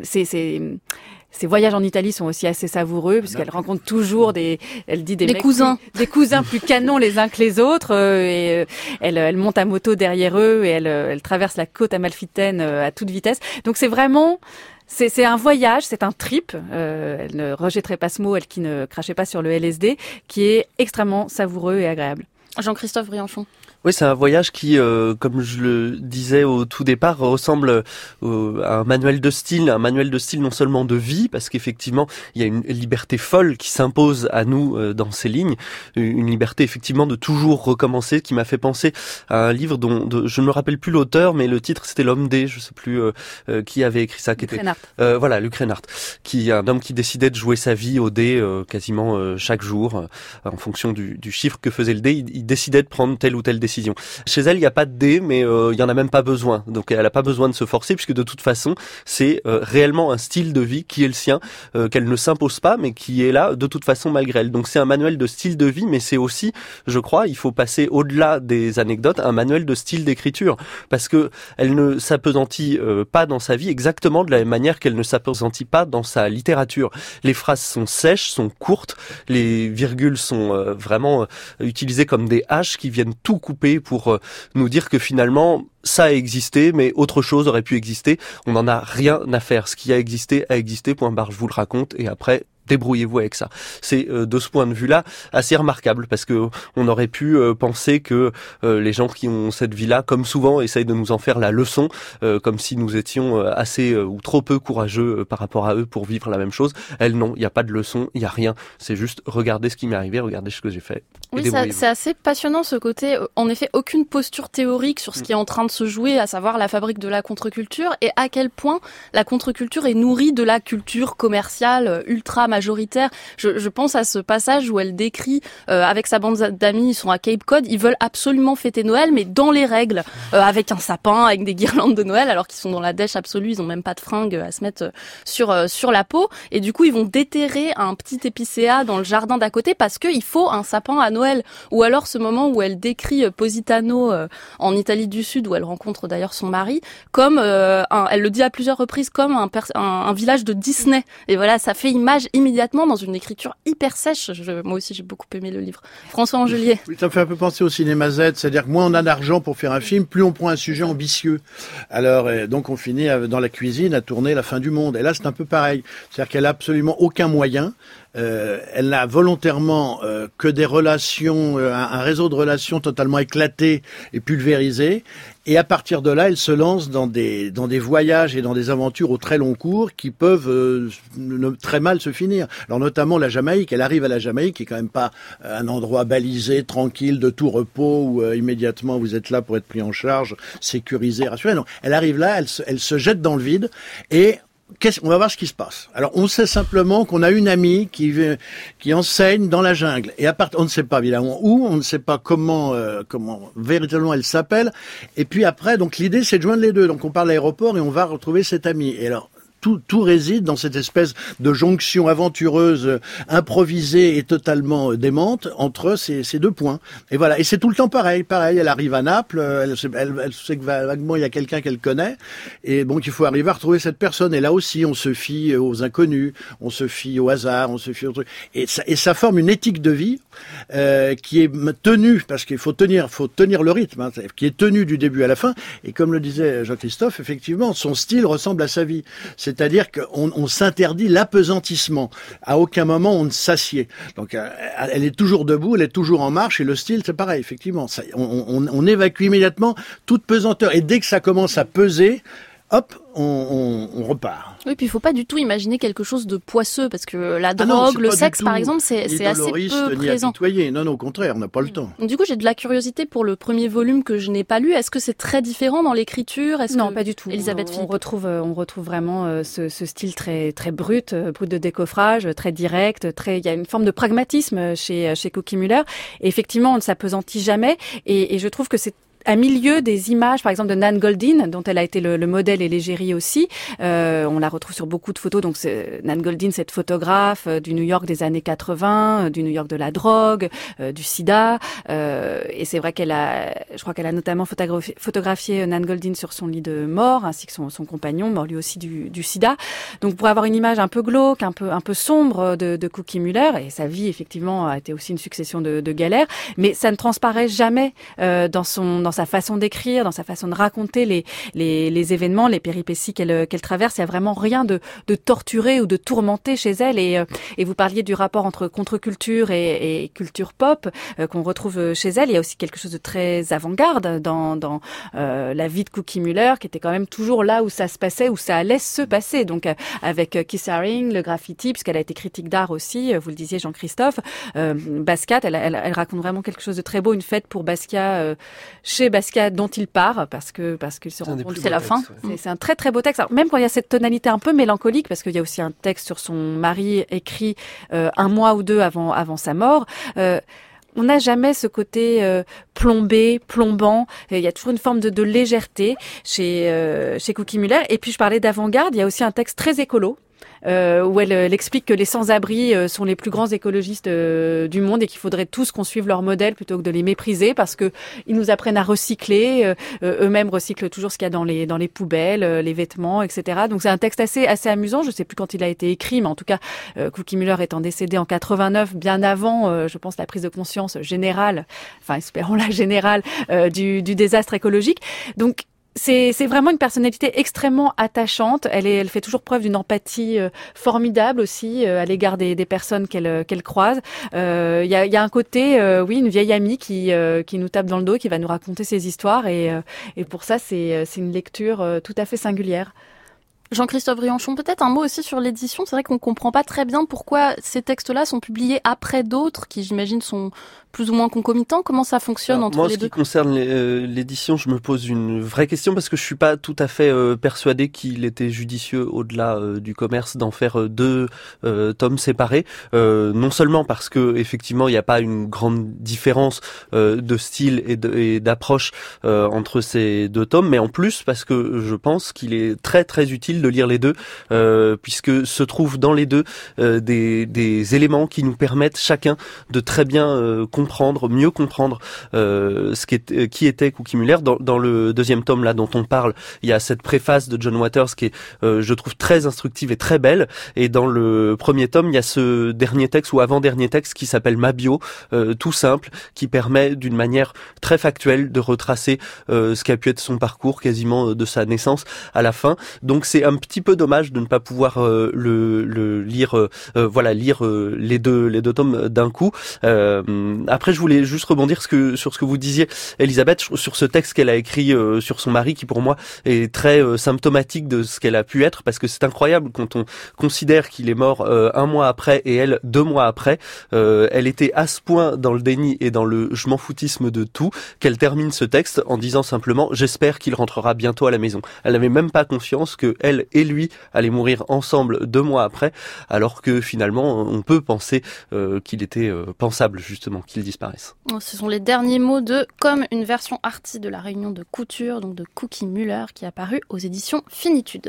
Ces voyages en Italie sont aussi assez savoureux puisqu'elle rencontre toujours des cousins, des cousins plus canons les uns que les autres, et elle monte à moto derrière eux et elle traverse la côte amalfitaine à toute vitesse. Donc c'est vraiment c'est un voyage, c'est un trip. Elle ne rejetterait pas ce mot, elle qui ne crachait pas sur le LSD, qui est extrêmement savoureux et agréable. Jean-Christophe Briançon. Oui, c'est un voyage qui, comme je le disais au tout départ, ressemble à un manuel de style non seulement de vie, parce qu'effectivement, il y a une liberté folle qui s'impose à nous dans ces lignes, une liberté effectivement de toujours recommencer, qui m'a fait penser à un livre dont je ne me rappelle plus l'auteur, mais le titre c'était L'homme D, je sais plus qui avait écrit ça, qui était Luc Reinhardt, qui est un homme qui décidait de jouer sa vie au dé quasiment chaque jour, en fonction du chiffre que faisait le dé, il décidait de prendre telle ou telle décision. Chez elle, il n'y a pas de dé, mais il y en a même pas besoin. Donc elle n'a pas besoin de se forcer, puisque de toute façon, c'est réellement un style de vie qui est le sien, qu'elle ne s'impose pas, mais qui est là de toute façon malgré elle. Donc c'est un manuel de style de vie, mais c'est aussi, je crois, il faut passer au-delà des anecdotes, un manuel de style d'écriture, parce que elle ne s'appesantit pas dans sa vie exactement de la même manière qu'elle ne s'appesantit pas dans sa littérature. Les phrases sont sèches, sont courtes, les virgules sont vraiment utilisées comme des haches qui viennent tout couper pour nous dire que finalement ça a existé, mais autre chose aurait pu exister. On n'en a rien à faire. Ce qui a existé, point barre, je vous le raconte, et après débrouillez-vous avec ça. C'est de ce point de vue-là assez remarquable, parce que on aurait pu penser que les gens qui ont cette vie-là, comme souvent, essayent de nous en faire la leçon, comme si nous étions assez ou trop peu courageux par rapport à eux pour vivre la même chose. Elle, non, il n'y a pas de leçon, il n'y a rien. C'est juste regardez ce qui m'est arrivé, regardez ce que j'ai fait. Oui, c'est assez passionnant ce côté. En effet, aucune posture théorique sur ce qui est en train de se jouer, à savoir la fabrique de la contre-culture, et à quel point la contre-culture est nourrie de la culture commerciale ultra majoritaire. Je pense à ce passage où elle décrit avec sa bande d'amis, ils sont à Cape Cod, ils veulent absolument fêter Noël, mais dans les règles, avec un sapin, avec des guirlandes de Noël, alors qu'ils sont dans la dèche absolue, ils ont même pas de fringues à se mettre sur la peau, et du coup ils vont déterrer un petit épicéa dans le jardin d'à côté parce qu'il faut un sapin à Noël. Noël, ou alors ce moment où elle décrit Positano en Italie du Sud, où elle rencontre d'ailleurs son mari, comme elle le dit à plusieurs reprises, comme un village de Disney. Et voilà, ça fait image immédiatement dans une écriture hyper sèche. Moi aussi, j'ai beaucoup aimé le livre. François Angelier. Oui, ça me fait un peu penser au cinéma Z, c'est-à-dire que moins on a d'argent pour faire un film, plus on prend un sujet ambitieux. Alors, donc on finit dans la cuisine à tourner la fin du monde. Et là, c'est un peu pareil. C'est-à-dire qu'elle a absolument aucun moyen. Elle n'a volontairement que des relations, un réseau de relations totalement éclaté et pulvérisé. Et à partir de là, elle se lance dans des voyages et dans des aventures au très long cours qui peuvent très mal se finir. Alors notamment la Jamaïque. Elle arrive à la Jamaïque, qui est quand même pas un endroit balisé, tranquille, de tout repos, où immédiatement vous êtes là pour être pris en charge, sécurisé, rassuré. Non, elle arrive là, elle se jette dans le vide et on va voir ce qui se passe. Alors, on sait simplement qu'on a une amie qui enseigne dans la jungle. Et on ne sait pas évidemment où, on ne sait pas comment véritablement elle s'appelle. Et puis après, donc l'idée, c'est de joindre les deux. Donc, on part de l'aéroport et on va retrouver cette amie. Et alors, tout réside dans cette espèce de jonction aventureuse, improvisée et totalement démente entre ces deux points. Et voilà. Et c'est tout le temps pareil. Elle arrive à Naples, elle sait que vaguement il y a quelqu'un qu'elle connaît. Et bon, il faut arriver à retrouver cette personne. Et là aussi, on se fie aux inconnus, on se fie au hasard, on se fie aux trucs. Et ça forme une éthique de vie, qui est tenue, parce qu'il faut tenir le rythme, hein, qui est tenue du début à la fin. Et comme le disait Jean-Christophe, effectivement, son style ressemble à sa vie. C'est-à-dire qu'on s'interdit l'apesantissement. À aucun moment on ne s'assied. Donc elle est toujours debout, elle est toujours en marche, et le style c'est pareil, effectivement. On évacue immédiatement toute pesanteur. Et dès que ça commence à peser, hop, on repart. Oui, puis il faut pas du tout imaginer quelque chose de poisseux, parce que la drogue, le sexe, par exemple, c'est assez peu présent. Non, au contraire, on n'a pas le temps. Du coup, j'ai de la curiosité pour le premier volume que je n'ai pas lu. Est-ce que c'est très différent dans l'écriture? Non, pas du tout. Elisabeth Philippe. On retrouve vraiment ce style très brut de décoffrage, très direct, il y a une forme de pragmatisme chez Cookie Muller. Et effectivement, on ne s'appesantit jamais. Et je trouve que c'est à milieu des images, par exemple, de Nan Goldin, dont elle a été le modèle et l'égérie aussi. On la retrouve sur beaucoup de photos. Donc, Nan Goldin, cette photographe du New York des années 80, du New York de la drogue, du sida. Et c'est vrai je crois qu'elle a notamment photographié Nan Goldin sur son lit de mort, ainsi que son compagnon, mort lui aussi du sida. Donc, pour avoir une image un peu glauque, un peu sombre de Cookie Muller, et sa vie, effectivement, a été aussi une succession de galères, mais ça ne transparaît jamais dans sa façon d'écrire, dans sa façon de raconter les événements, les péripéties qu'elle traverse. Il y a vraiment rien de torturé ou de tourmenté chez elle. Et vous parliez du rapport entre contre-culture et culture pop qu'on retrouve chez elle. Il y a aussi quelque chose de très avant-garde dans la vie de Cookie Muller, qui était quand même toujours là où ça se passait, où ça allait se passer. Donc avec Keith Haring, le graffiti, puisqu'elle a été critique d'art aussi, vous le disiez Jean-Christophe, Basquiat, elle raconte vraiment quelque chose de très beau, une fête pour Basquiat chez Basquiat dont il part parce qu'il se rend compte que c'est la fin. Ouais. C'est un très très beau texte. Alors, même quand il y a cette tonalité un peu mélancolique, parce qu'il y a aussi un texte sur son mari écrit un mois ou deux avant sa mort. On n'a jamais ce côté plombant. Il y a toujours une forme de légèreté chez Cookie Muller. Et puis je parlais d'avant-garde. Il y a aussi un texte très écolo. Où elle explique que les sans-abri sont les plus grands écologistes du monde et qu'il faudrait tous qu'on suive leur modèle plutôt que de les mépriser, parce que ils nous apprennent à recycler, eux-mêmes recyclent toujours ce qu'il y a dans les poubelles, les vêtements, etc. Donc c'est un texte assez amusant. Je sais plus quand il a été écrit, mais en tout cas Cookie Muller étant décédée en 89, bien avant, je pense, la prise de conscience générale, enfin espérons-la générale, du désastre écologique. Donc c'est vraiment une personnalité extrêmement attachante. Elle fait toujours preuve d'une empathie formidable aussi à l'égard des personnes qu'elle croise. Il y a un côté, une vieille amie qui nous tape dans le dos, qui va nous raconter ses histoires, et pour ça c'est une lecture tout à fait singulière. Jean-Christophe Rianchon, peut-être un mot aussi sur l'édition. C'est vrai qu'on comprend pas très bien pourquoi ces textes-là sont publiés après d'autres qui, j'imagine, sont plus ou moins concomitants. Comment ça fonctionne entre les deux? Moi, en ce qui concerne l'édition, je me pose une vraie question, parce que je suis pas tout à fait persuadé qu'il était judicieux, au-delà du commerce, d'en faire deux tomes séparés. Non seulement parce que effectivement il n'y a pas une grande différence de style et d'approche entre ces deux tomes, mais en plus parce que je pense qu'il est très très utile utile de lire les deux, puisque se trouvent dans les deux des éléments qui nous permettent chacun de très bien mieux comprendre qui était Cookie Muller. Dans le deuxième tome là dont on parle, il y a cette préface de John Waters qui est, je trouve, très instructive et très belle. Et dans le premier tome, il y a ce dernier texte ou avant-dernier texte qui s'appelle Ma bio, tout simple, qui permet d'une manière très factuelle de retracer ce qu'a pu être son parcours quasiment de sa naissance à la fin. Donc c'est un petit peu dommage de ne pas pouvoir lire les deux tomes d'un coup. Après, je voulais juste rebondir sur ce que vous disiez, Elisabeth, sur ce texte qu'elle a écrit sur son mari, qui pour moi est très symptomatique de ce qu'elle a pu être, parce que c'est incroyable quand on considère qu'il est mort 1 mois après et elle 2 mois après. Elle était à ce point dans le déni et dans le je m'en foutisme de tout qu'elle termine ce texte en disant simplement j'espère qu'il rentrera bientôt à la maison. Elle n'avait même pas conscience que elle et lui allaient mourir ensemble 2 mois après, alors que finalement on peut penser qu'il était pensable justement qu'il disparaisse. Ce sont les derniers mots de Comme une version arty de la réunion de couture, donc de Cookie Muller, qui est apparu aux éditions Finitude.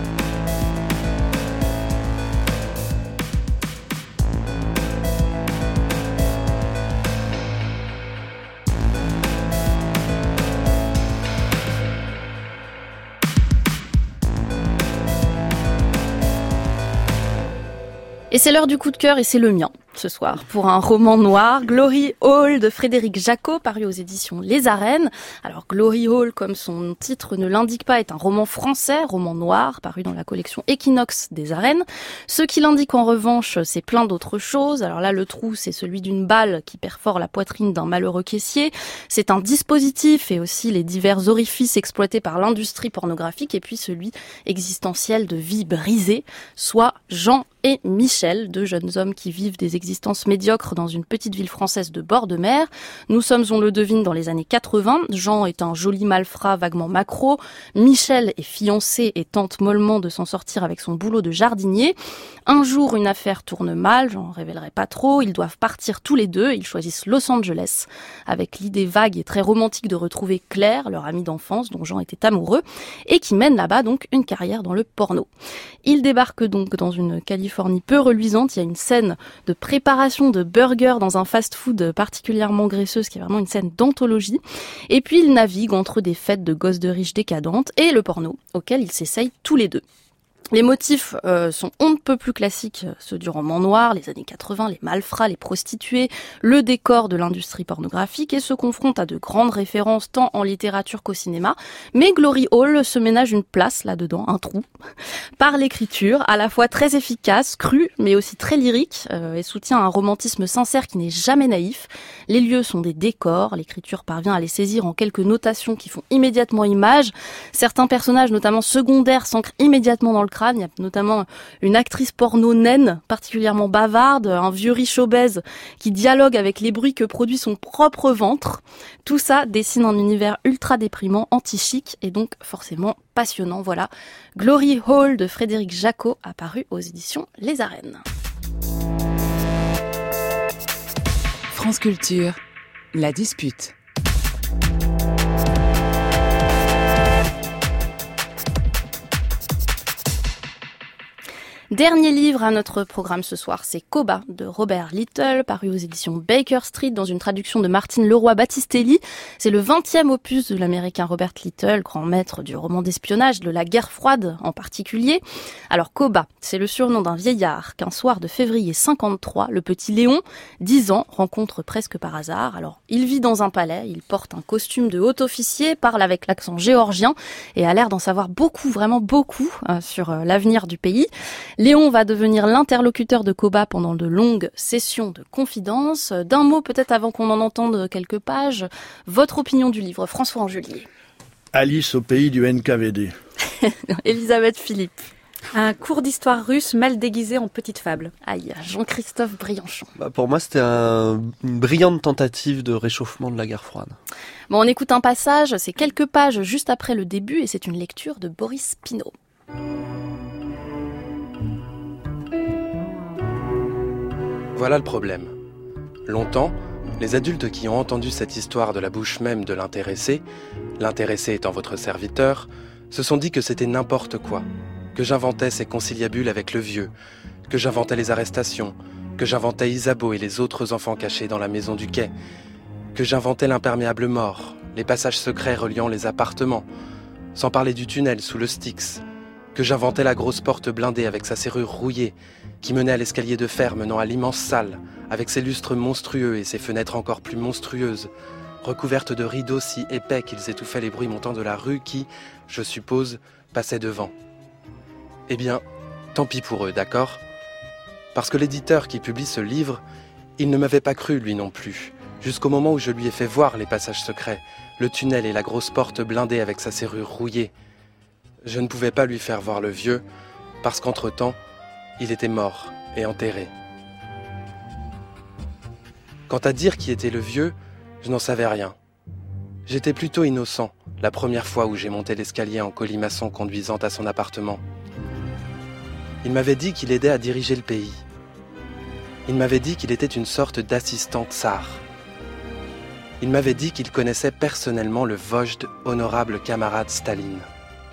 Et c'est l'heure du coup de cœur et c'est le mien ce soir pour un roman noir, Glory Hall de Frédéric Jacot, paru aux éditions Les Arènes. Alors Glory Hall, comme son titre ne l'indique pas, est un roman français, roman noir, paru dans la collection Equinox des Arènes. Ce qui l'indique en revanche, c'est plein d'autres choses. Alors là, le trou, c'est celui d'une balle qui perfore la poitrine d'un malheureux caissier. C'est un dispositif et aussi les divers orifices exploités par l'industrie pornographique, et puis celui existentiel de vie brisée, soit Jean et Michel, deux jeunes hommes qui vivent des existences médiocres dans une petite ville française de bord de mer. Nous sommes, on le devine, dans les années 80. Jean est un joli malfrat vaguement macro. Michel est fiancé et tente mollement de s'en sortir avec son boulot de jardinier. Un jour, une affaire tourne mal, j'en révélerai pas trop. Ils doivent partir tous les deux. Ils choisissent Los Angeles, avec l'idée vague et très romantique de retrouver Claire, leur amie d'enfance dont Jean était amoureux, et qui mène là-bas donc une carrière dans le porno. Ils débarquent donc dans une Californie peu reluisante. Il y a une scène de préparation de burgers dans un fast-food particulièrement graisseuse, qui est vraiment une scène d'anthologie. Et puis ils naviguent entre des fêtes de gosses de riches décadentes et le porno, auquel ils s'essayent tous les deux. Les motifs sont on ne peut plus classiques, ceux du roman noir, les années 80, les malfrats, les prostituées, le décor de l'industrie pornographique, et se confrontent à de grandes références tant en littérature qu'au cinéma. Mais Glory Hall se ménage une place là-dedans, un trou, par l'écriture, à la fois très efficace, crue, mais aussi très lyrique, et soutient un romantisme sincère qui n'est jamais naïf. Les lieux sont des décors, l'écriture parvient à les saisir en quelques notations qui font immédiatement image. Certains personnages, notamment secondaires, s'ancrent immédiatement dans le crâne. Il y a notamment une actrice porno naine, particulièrement bavarde, un vieux riche obèse qui dialogue avec les bruits que produit son propre ventre. Tout ça dessine un univers ultra déprimant, anti-chic et donc forcément passionnant. Voilà, Glory Hall de Frédéric Jacot, apparu aux éditions Les Arènes. France Culture, la dispute. Dernier livre à notre programme ce soir, c'est Koba de Robert Little, paru aux éditions Baker Street dans une traduction de Martine Leroy-Battistelli. C'est le 20e opus de l'américain Robert Little, grand maître du roman d'espionnage, de la guerre froide en particulier. Alors Koba, c'est le surnom d'un vieillard qu'un soir de février 53, le petit Léon, 10 ans, rencontre presque par hasard. Alors il vit dans un palais, il porte un costume de haut officier, parle avec l'accent géorgien et a l'air d'en savoir beaucoup, vraiment beaucoup sur l'avenir du pays. Léon va devenir l'interlocuteur de Koba pendant de longues sessions de confidence. D'un mot peut-être avant qu'on en entende quelques pages, votre opinion du livre, François Angelier. Alice au pays du NKVD. Elisabeth Philippe. Un cours d'histoire russe mal déguisé en petite fable. Aïe, Jean-Christophe Briançon. Pour moi, c'était une brillante tentative de réchauffement de la guerre froide. Bon, on écoute un passage, c'est quelques pages juste après le début et c'est une lecture de Boris Pinault. Voilà le problème. Longtemps, les adultes qui ont entendu cette histoire de la bouche même de l'intéressé étant votre serviteur, se sont dit que c'était n'importe quoi. que j'inventais ces conciliabules avec le vieux, que j'inventais les arrestations, que j'inventais Isabeau et les autres enfants cachés dans la maison du quai, que j'inventais l'imperméable mort, les passages secrets reliant les appartements, sans parler du tunnel sous le Styx, que j'inventais la grosse porte blindée avec sa serrure rouillée, qui menait à l'escalier de fer menant à l'immense salle, avec ses lustres monstrueux et ses fenêtres encore plus monstrueuses, recouvertes de rideaux si épais qu'ils étouffaient les bruits montants de la rue qui, je suppose, passaient devant. Eh bien, tant pis pour eux, d'accord ? Parce que l'éditeur qui publie ce livre, il ne m'avait pas cru lui non plus, jusqu'au moment où je lui ai fait voir les passages secrets, le tunnel et la grosse porte blindée avec sa serrure rouillée. Je ne pouvais pas lui faire voir le vieux, parce qu'entre-temps, il était mort et enterré. Quant à dire qui était le vieux, je n'en savais rien. J'étais plutôt innocent, la première fois où j'ai monté l'escalier en colimaçon conduisant à son appartement. Il m'avait dit qu'il aidait à diriger le pays. Il m'avait dit qu'il était une sorte d'assistant tsar. Il m'avait dit qu'il connaissait personnellement le vojde, honorable camarade Staline.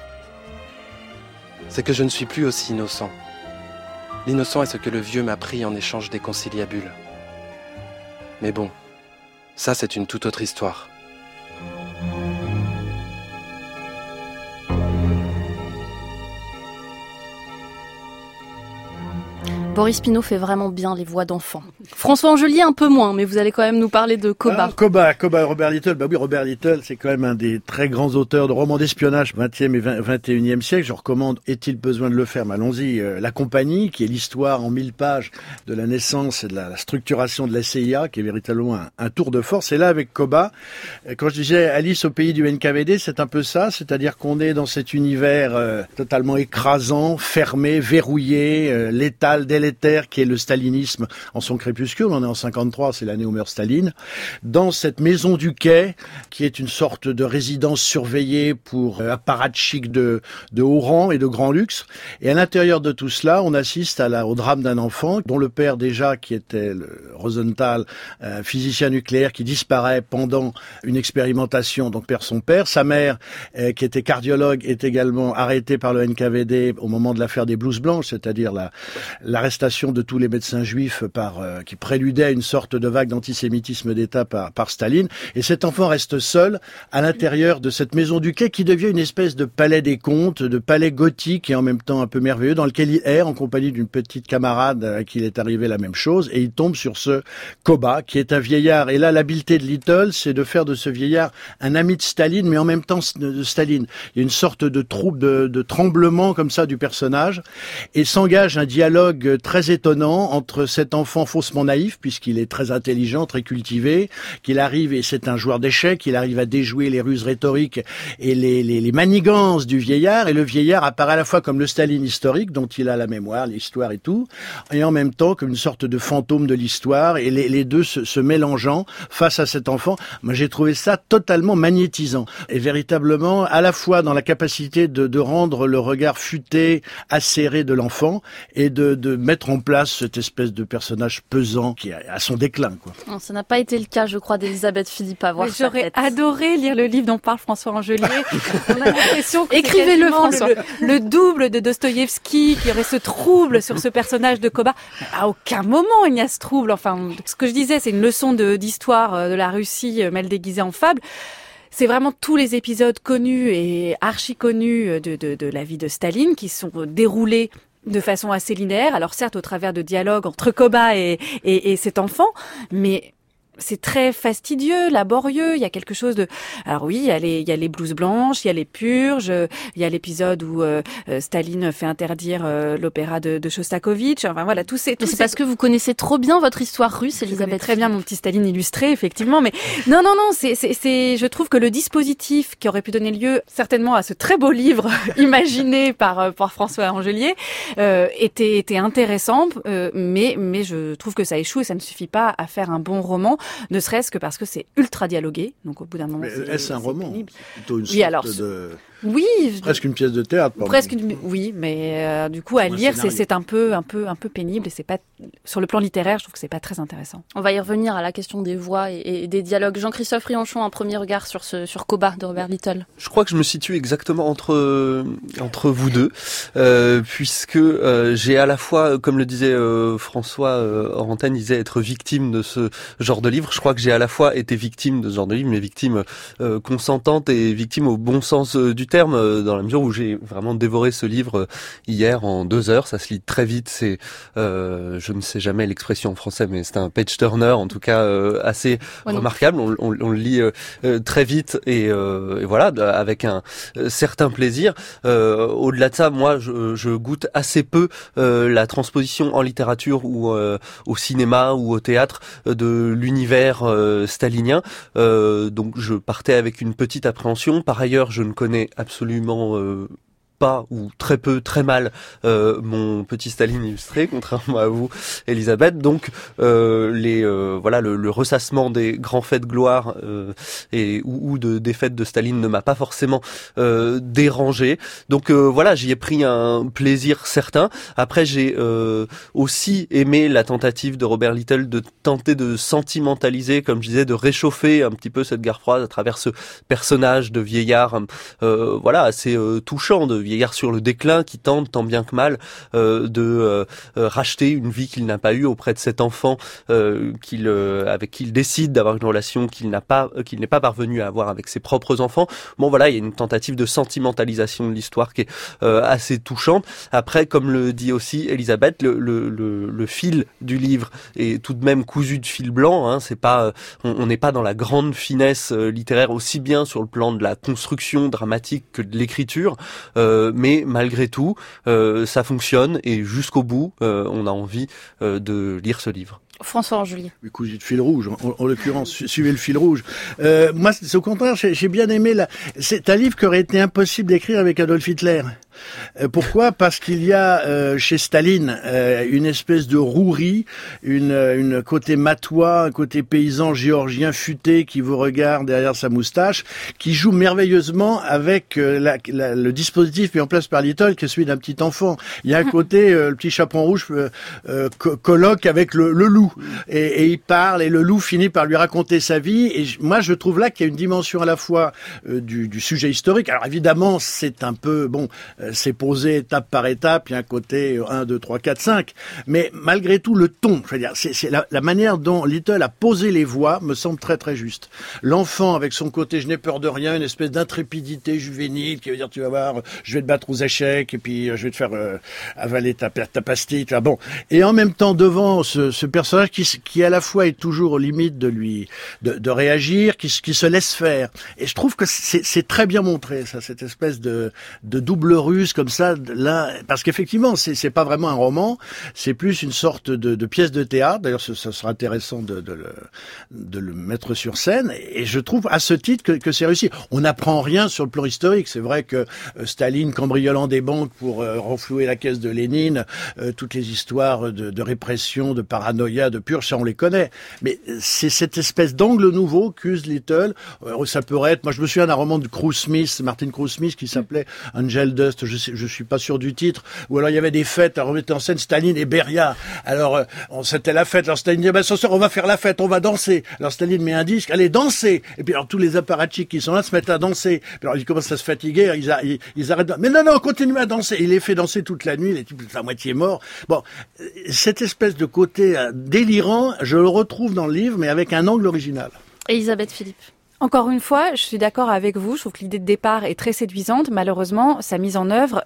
C'est que je ne suis plus aussi innocent. L'innocent est ce que le vieux m'a pris en échange des conciliabules. Mais bon, ça c'est une toute autre histoire. Boris Pinault fait vraiment bien les voix d'enfants. François Angelier un peu moins, mais vous allez quand même nous parler de Koba. Koba, Robert Little. Bah oui, Robert Little, c'est quand même un des très grands auteurs de romans d'espionnage 20e et 21e siècle. Je recommande Est-il besoin de le faire? Mais allons-y. La Compagnie, qui est l'histoire en 1000 pages de la naissance et de la structuration de la CIA, qui est véritablement un tour de force. Et là, avec Koba, quand je disais Alice au pays du NKVD, c'est un peu ça. C'est-à-dire qu'on est dans cet univers totalement écrasant, fermé, verrouillé, létal, délétère, qui est le stalinisme en son crépuscule. On est en 53, c'est l'année où meurt Staline. Dans cette maison du quai, qui est une sorte de résidence surveillée pour apparatchiks de haut rang et de grand luxe. Et à l'intérieur de tout cela, on assiste au drame d'un enfant, dont le père déjà, qui était le Rosenthal, physicien nucléaire, qui disparaît pendant une expérimentation, donc perd son père. Sa mère, qui était cardiologue, est également arrêtée par le NKVD au moment de l'affaire des blouses blanches, c'est-à-dire l'arrestation de tous les médecins juifs qui préludait à une sorte de vague d'antisémitisme d'État par Staline. Et cet enfant reste seul à l'intérieur de cette maison du quai qui devient une espèce de palais des contes, de palais gothique et en même temps un peu merveilleux, dans lequel il erre en compagnie d'une petite camarade à qui il est arrivé la même chose, et il tombe sur ce Koba qui est un vieillard. Et là, l'habileté de Little, c'est de faire de ce vieillard un ami de Staline, mais en même temps de Staline. Il y a une sorte de trouble, de tremblement comme ça du personnage, et s'engage un dialogue très étonnant entre cet enfant faussement naïf, puisqu'il est très intelligent, très cultivé, qu'il arrive, et c'est un joueur d'échecs, il arrive à déjouer les ruses rhétoriques et les manigances du vieillard, et le vieillard apparaît à la fois comme le Staline historique, dont il a la mémoire, l'histoire et tout, et en même temps comme une sorte de fantôme de l'histoire, et les deux se mélangeant face à cet enfant. Moi, j'ai trouvé ça totalement magnétisant, et véritablement à la fois dans la capacité de rendre le regard futé, acéré de l'enfant, et de mettre en place cette espèce de personnage pesant qui est à son déclin, quoi. Non, ça n'a pas été le cas, je crois, d'Elisabeth Philippe à voir. J'aurais adoré lire le livre dont parle François Angelier. On a l'impression que écrivez-le, François. Le double de Dostoïevski, qui aurait ce trouble sur ce personnage de Koba. À aucun moment il n'y a ce trouble. Enfin, ce que je disais, c'est une leçon d'histoire de la Russie mal déguisée en fable. C'est vraiment tous les épisodes connus et archi connus de la vie de Staline qui sont déroulés de façon assez linéaire, alors certes au travers de dialogues entre Koba et cet enfant, mais c'est très fastidieux, laborieux, il y a quelque chose de... Alors oui, il y a les blouses blanches, il y a les purges, il y a l'épisode où Staline fait interdire l'opéra de Shostakovich, enfin voilà, c'est parce que vous connaissez trop bien votre histoire russe, Elisabeth. Je connais très bien mon petit Staline illustré, effectivement, mais non, c'est, je trouve que le dispositif qui aurait pu donner lieu certainement à ce très beau livre imaginé par François Angelier était intéressant, mais je trouve que ça échoue et ça ne suffit pas à faire un bon roman. ne serait-ce que parce que c'est ultra dialogué. Donc au bout d'un moment, est-ce un roman? Plutôt une presque une pièce de théâtre. Oui, mais du coup à lire, c'est un peu pénible et c'est pas sur le plan littéraire, je trouve que c'est pas très intéressant. On va y revenir à la question des voix et des dialogues. Jean-Christophe Rianchon, un premier regard sur Koba de Robert Little. Je crois que je me situe exactement entre vous deux, puisque j'ai à la fois, comme le disait François en antenne, il disait être victime de ce genre de livre. Je crois que j'ai à la fois été victime de ce genre de livre, mais victime consentante et victime au bon sens du terme, dans la mesure où j'ai vraiment dévoré ce livre hier en 2 heures. Ça se lit très vite. C'est, je ne sais jamais l'expression en français, mais c'est un page turner, en tout cas assez remarquable. On le lit très vite et voilà, avec un certain plaisir. Au-delà de ça, moi, je goûte assez peu la transposition en littérature ou au cinéma ou au théâtre de l'univers stalinien. Donc je partais avec une petite appréhension. Par ailleurs, je ne connais absolument pas ou très peu, très mal mon petit Staline illustré, contrairement à vous, Elisabeth. Donc le ressassement des grands faits de gloire ou de défaites de Staline ne m'a pas forcément dérangé. Donc j'y ai pris un plaisir certain. Après, j'ai aussi aimé la tentative de Robert Little de tenter de sentimentaliser, comme je disais, de réchauffer un petit peu cette guerre froide à travers ce personnage de vieillard assez touchant, de vieillard sur le déclin qui tente tant bien que mal de racheter une vie qu'il n'a pas eue auprès de cet enfant avec qui il décide d'avoir une relation qu'il n'est pas parvenu à avoir avec ses propres enfants. Bon voilà, il y a une tentative de sentimentalisation de l'histoire qui est assez touchante. Après, comme le dit aussi Elisabeth, le fil du livre est tout de même cousu de fil blanc, hein. C'est pas, on n'est pas dans la grande finesse littéraire, aussi bien sur le plan de la construction dramatique que de l'écriture. Mais malgré tout, ça fonctionne et jusqu'au bout, on a envie de lire ce livre. François Angelier. Oui, cousu de fil rouge, en l'occurrence, suivez le fil rouge. Moi, c'est au contraire, j'ai bien aimé c'est un livre qui aurait été impossible d'écrire avec Adolf Hitler. Pourquoi ? Parce qu'il y a chez Staline une espèce de rouerie, une côté matois, un côté paysan géorgien futé qui vous regarde derrière sa moustache, qui joue merveilleusement avec le dispositif mis en place par Little, qui est celui d'un petit enfant. Il y a un côté, le petit chaperon rouge colloque avec le loup, et il parle, et le loup finit par lui raconter sa vie. Et moi, je trouve là qu'il y a une dimension à la fois du sujet historique. Alors évidemment, c'est un peu c'est posé étape par étape, il y a un côté 1, 2, 3, 4, 5, mais malgré tout le ton, je veux dire, c'est la manière dont Little a posé les voix me semble très très juste. L'enfant avec son côté je n'ai peur de rien, une espèce d'intrépidité juvénile qui veut dire tu vas voir, je vais te battre aux échecs et puis je vais te faire avaler ta pastille, bon. Et en même temps devant ce personnage qui à la fois est toujours aux limites de réagir, qui se laisse faire. Et je trouve que c'est très bien montré ça, cette espèce de double ruse comme ça, là, parce qu'effectivement, c'est pas vraiment un roman, c'est plus une sorte de pièce de théâtre. D'ailleurs, ça sera intéressant de le mettre sur scène. Et je trouve, à ce titre, que c'est réussi. On n'apprend rien sur le plan historique. C'est vrai que Staline cambriolant des banques pour renflouer la caisse de Lénine, toutes les histoires de répression, de paranoïa, de purge, ça on les connaît. Mais c'est cette espèce d'angle nouveau qu'use Little. Ça pourrait être, moi je me souviens d'un roman de Martin Cruz Smith, qui s'appelait Angel Dust. Je suis pas sûr du titre. Ou alors il y avait des fêtes, on mettait en scène Staline et Beria. Alors c'était la fête. Alors Staline dit ce soir on va faire la fête, on va danser. Alors Staline met un disque, allez danser. Et puis alors tous les apparatchiks qui sont là se mettent à danser. Puis alors ils commencent à se fatiguer, ils arrêtent. Mais non, continuez à danser. Il les fait danser toute la nuit. Les types sont à moitié morts. Bon, cette espèce de côté délirant, je le retrouve dans le livre, mais avec un angle original. Elisabeth Philippe. Encore une fois, je suis d'accord avec vous. Je trouve que l'idée de départ est très séduisante. Malheureusement, sa mise en œuvre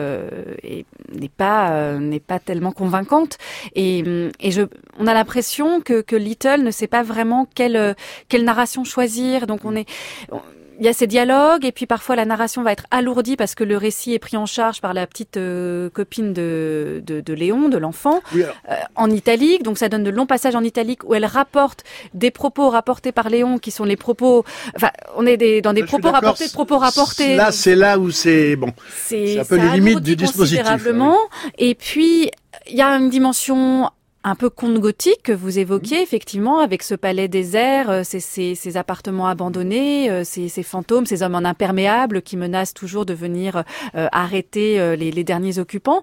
n'est pas tellement convaincante. Et on a l'impression que Little ne sait pas vraiment quelle narration choisir. Donc il y a ces dialogues et puis parfois la narration va être alourdie parce que le récit est pris en charge par la petite copine de Léon, de l'enfant, oui, en italique. Donc ça donne de longs passages en italique où elle rapporte des propos rapportés par Léon qui sont les propos. Enfin, on est dans des propos rapportés. Là, c'est là où c'est bon. C'est un peu les limites du dispositif. Considérablement. Et puis il y a une dimension un peu conte gothique que vous évoquiez, effectivement, avec ce palais désert, ces appartements abandonnés, ces fantômes, ces hommes en imperméable qui menacent toujours de venir arrêter les derniers occupants.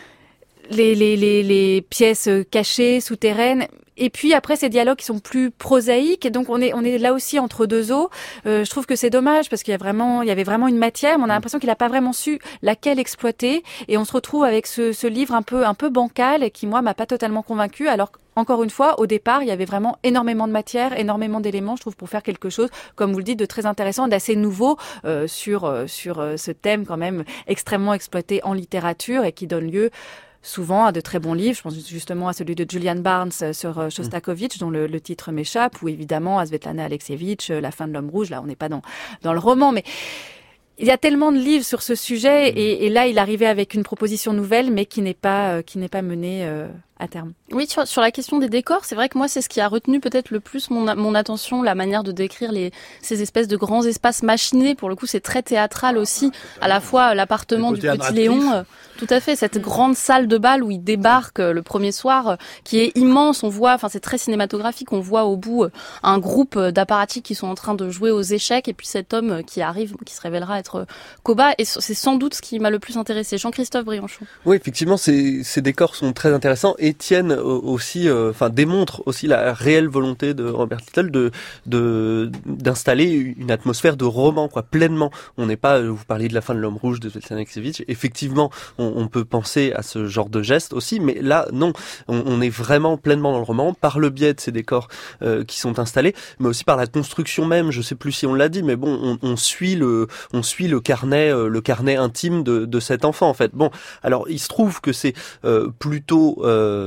Les pièces cachées, souterraines, et puis après ces dialogues qui sont plus prosaïques, et donc on est là aussi entre deux eaux. Je trouve que c'est dommage parce qu'il y avait vraiment une matière, mais on a l'impression qu'il n'a pas vraiment su laquelle exploiter, et on se retrouve avec ce livre un peu bancal et qui moi m'a pas totalement convaincue, alors encore une fois, au départ, il y avait vraiment énormément de matière, énormément d'éléments, je trouve, pour faire quelque chose, comme vous le dites, de très intéressant, d'assez nouveau sur ce thème quand même extrêmement exploité en littérature et qui donne lieu souvent à de très bons livres. Je pense justement à celui de Julian Barnes sur Shostakovich, dont le titre m'échappe, ou évidemment à Svetlana Alexievitch, La fin de l'homme rouge. Là, on n'est pas dans le roman, mais il y a tellement de livres sur ce sujet, et là, il arrivait avec une proposition nouvelle, mais qui n'est pas menée à terme. Oui, sur la question des décors, c'est vrai que moi, c'est ce qui a retenu peut-être le plus mon attention, la manière de décrire ces espèces de grands espaces machinés. Pour le coup, c'est très théâtral aussi. À la fois l'appartement du petit Léon, tout à fait, cette grande salle de bal où il débarque le premier soir, qui est immense. On voit, c'est très cinématographique. On voit au bout un groupe d'apparatchiks qui sont en train de jouer aux échecs, et puis cet homme qui arrive, qui se révélera être Koba. Et c'est sans doute ce qui m'a le plus intéressé. Jean-Christophe Brianchon. Oui, effectivement, ces décors sont très intéressants et tiennent aussi, démontrent aussi la réelle volonté de Robert Little d'installer une atmosphère de roman, pleinement. On n'est pas, vous parliez de La fin de l'homme rouge de Svetlana Alexievitch. Effectivement, on peut penser à ce genre de geste aussi, mais là, non. On est vraiment pleinement dans le roman par le biais de ces décors qui sont installés, mais aussi par la construction même. Je sais plus si on l'a dit, mais bon, on suit le carnet intime de cet enfant, en fait. Bon, alors il se trouve que c'est plutôt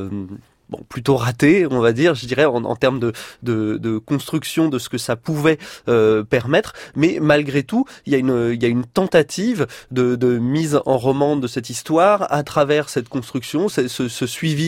raté, on va dire, je dirais, en termes de construction de ce que ça pouvait permettre, mais malgré tout, il y a une tentative de mise en roman de cette histoire à travers cette construction, ce suivi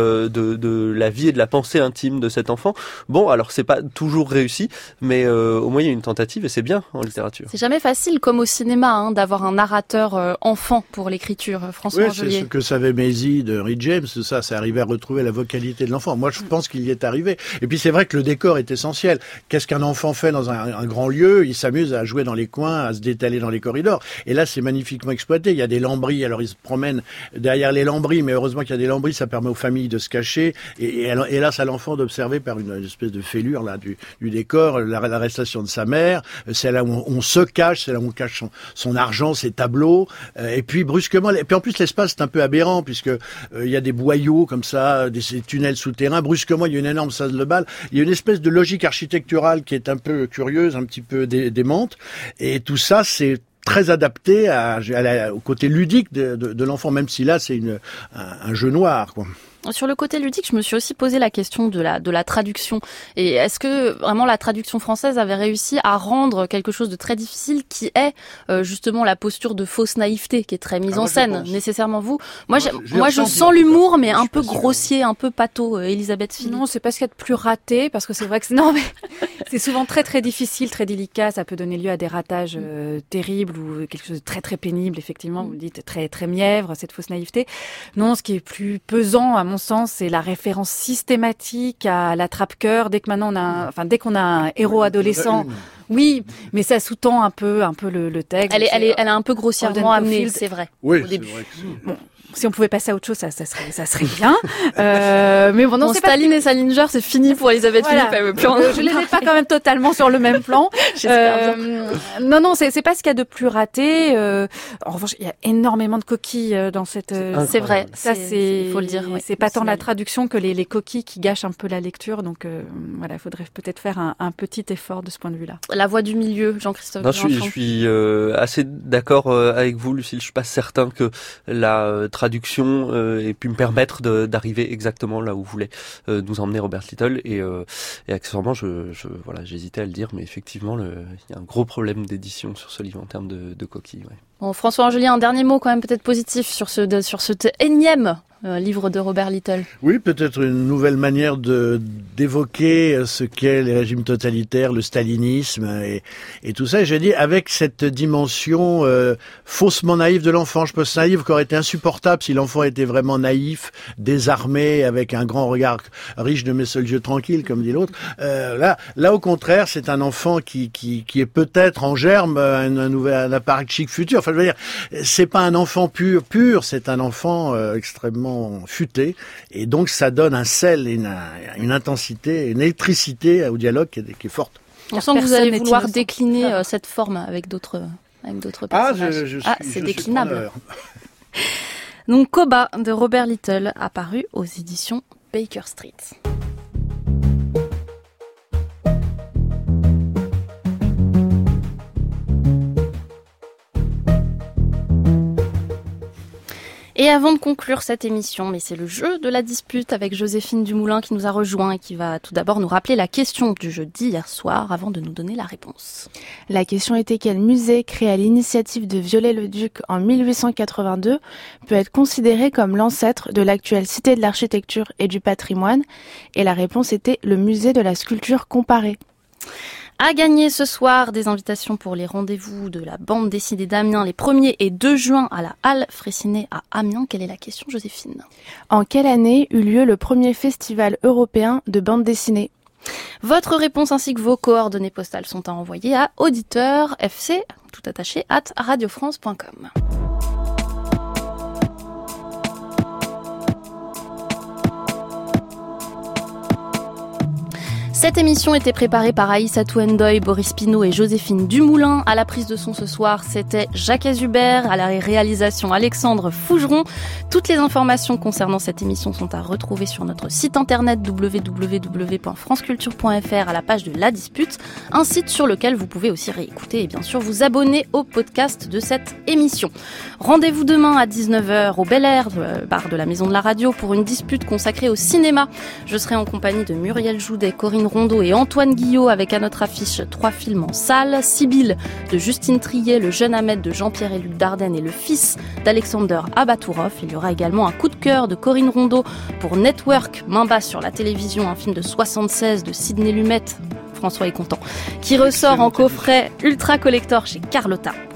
de la vie et de la pensée intime de cet enfant. Bon, alors c'est pas toujours réussi, mais au moins il y a une tentative et c'est bien en littérature. C'est jamais facile, comme au cinéma, d'avoir un narrateur enfant pour l'écriture, François Angelier. C'est ce que savait Maisie de Henry James, ça, c'est arrivé à retrouver la vocalité de l'enfant. Moi, je pense qu'il y est arrivé. Et puis, c'est vrai que le décor est essentiel. Qu'est-ce qu'un enfant fait dans un grand lieu? Il s'amuse à jouer dans les coins, à se détaler dans les corridors. Et là, c'est magnifiquement exploité. Il y a des lambris. Alors, ils se promènent derrière les lambris, mais heureusement qu'il y a des lambris. Ça permet aux familles de se cacher. Et hélas, à l'enfant d'observer par une espèce de fêlure, là, du décor, l'arrestation de sa mère. C'est là où on se cache. C'est là où on cache son argent, ses tableaux. Et puis, brusquement, et puis en plus, l'espace est un peu aberrant, puisque il y a des boyaux comme ça, ces tunnels souterrains. Brusquement, il y a une énorme salle de bal. Il y a une espèce de logique architecturale qui est un peu curieuse, un petit peu démente. Et tout ça, c'est très adapté au côté ludique de l'enfant, même si là, c'est un jeu noir, quoi. Sur le côté ludique, je me suis aussi posé la question de la traduction. Et est-ce que vraiment la traduction française avait réussi à rendre quelque chose de très difficile, qui est justement la posture de fausse naïveté, qui est très mise en scène, nécessairement vous. Moi, je sens l'humour, mais un peu grossier, un peu pâteau. Elisabeth Philippe. Non, c'est pas ce qu'il y a de plus raté, parce que c'est vrai que c'est souvent très très difficile, très délicat. Ça peut donner lieu à des ratages terribles ou quelque chose de très très pénible. Effectivement, vous le dites, très très mièvre, cette fausse naïveté. Non, ce qui est plus pesant, à mon sens, c'est la référence systématique à l'attrape-cœur. Dès qu'on a un héros adolescent, oui, mais ça sous-tend un peu le texte. Elle est un peu grossièrement amenée, c'est vrai. Oui, au début. C'est vrai que bon, si on pouvait passer à autre chose, ça serait bien. Mais bon, non, c'est Staline et Salinger, c'est fini pour Elisabeth Philippe. Elle veut plus je les ai pas quand même totalement sur le même plan. Non, c'est pas ce qu'il y a de plus raté. En revanche, il y a énormément de coquilles dans cette. C'est vrai. Ça, il faut le dire. Ouais. C'est pas tant la traduction que les coquilles qui gâchent un peu la lecture. Donc voilà, il faudrait peut-être faire un petit effort de ce point de vue-là. La voie du milieu, Jean-Christophe. Non, je suis assez d'accord avec vous, Lucille. Je suis pas certain que la traduction ait pu me permettre d'arriver exactement là où voulait nous emmener Robert Little, et accessoirement j'hésitais à le dire, mais effectivement il y a un gros problème d'édition sur ce livre en termes de coquilles. Ouais. Bon, François Angelier, un dernier mot quand même peut-être positif sur ce énième livre de Robert Little. Oui, peut-être une nouvelle manière d'évoquer ce qu'est les régimes totalitaires, le stalinisme et tout ça. Et je dis avec cette dimension faussement naïve de l'enfant. Je pense naïve qui aurait été insupportable si l'enfant était vraiment naïf, désarmé, avec un grand regard riche de mes seuls yeux tranquilles, comme dit l'autre. Là, au contraire, c'est un enfant qui est peut-être en germe un apparatchik futur. Enfin, je veux dire, c'est pas un enfant pur, c'est un enfant extrêmement futé, et donc ça donne un sel, une intensité, une électricité au dialogue qui est forte. On sent que vous allez vouloir décliner cette forme avec d'autres personnages. C'est déclinable. Donc Koba de Robert Little, apparu aux éditions Baker Street. Et avant de conclure cette émission, mais c'est le jeu de la dispute avec Joséphine Dumoulin qui nous a rejoint et qui va tout d'abord nous rappeler la question du jeu d'hier soir avant de nous donner la réponse. La question était quel musée, créé à l'initiative de Viollet-le-Duc en 1882, peut être considéré comme l'ancêtre de l'actuelle Cité de l'Architecture et du Patrimoine? Et la réponse était le musée de la sculpture comparée. À gagner ce soir, des invitations pour les rendez-vous de la bande dessinée d'Amiens les 1er et 2 juin à la Halle Fraissinet à Amiens. Quelle est la question, Joséphine? En quelle année eut lieu le premier festival européen de bande dessinée? Votre réponse ainsi que vos coordonnées postales sont à envoyer à auditeur.fc, tout attaché, @radiofrance.com. Cette émission était préparée par Aïssatou Ndoye, Boris Pinault et Joséphine Dumoulin. À la prise de son ce soir, c'était Jacques Azubert. À la réalisation, Alexandre Fougeron. Toutes les informations concernant cette émission sont à retrouver sur notre site internet www.franceculture.fr à la page de La Dispute, un site sur lequel vous pouvez aussi réécouter et bien sûr vous abonner au podcast de cette émission. Rendez-vous demain à 19h au Bel Air, bar de la Maison de la Radio, pour une dispute consacrée au cinéma. Je serai en compagnie de Muriel Joudet, Corinne Rondeau et Antoine Guillot avec à notre affiche 3 films en salle. Sibylle de Justine Triet, Le jeune Ahmed de Jean-Pierre et Luc Dardenne et Le fils d'Alexander Abatourov. Il y aura également un coup de cœur de Corinne Rondeau pour Network, main basse sur la télévision, un film de 76 de Sidney Lumet, François est content, qui ressort en coffret ultra collector chez Carlotta.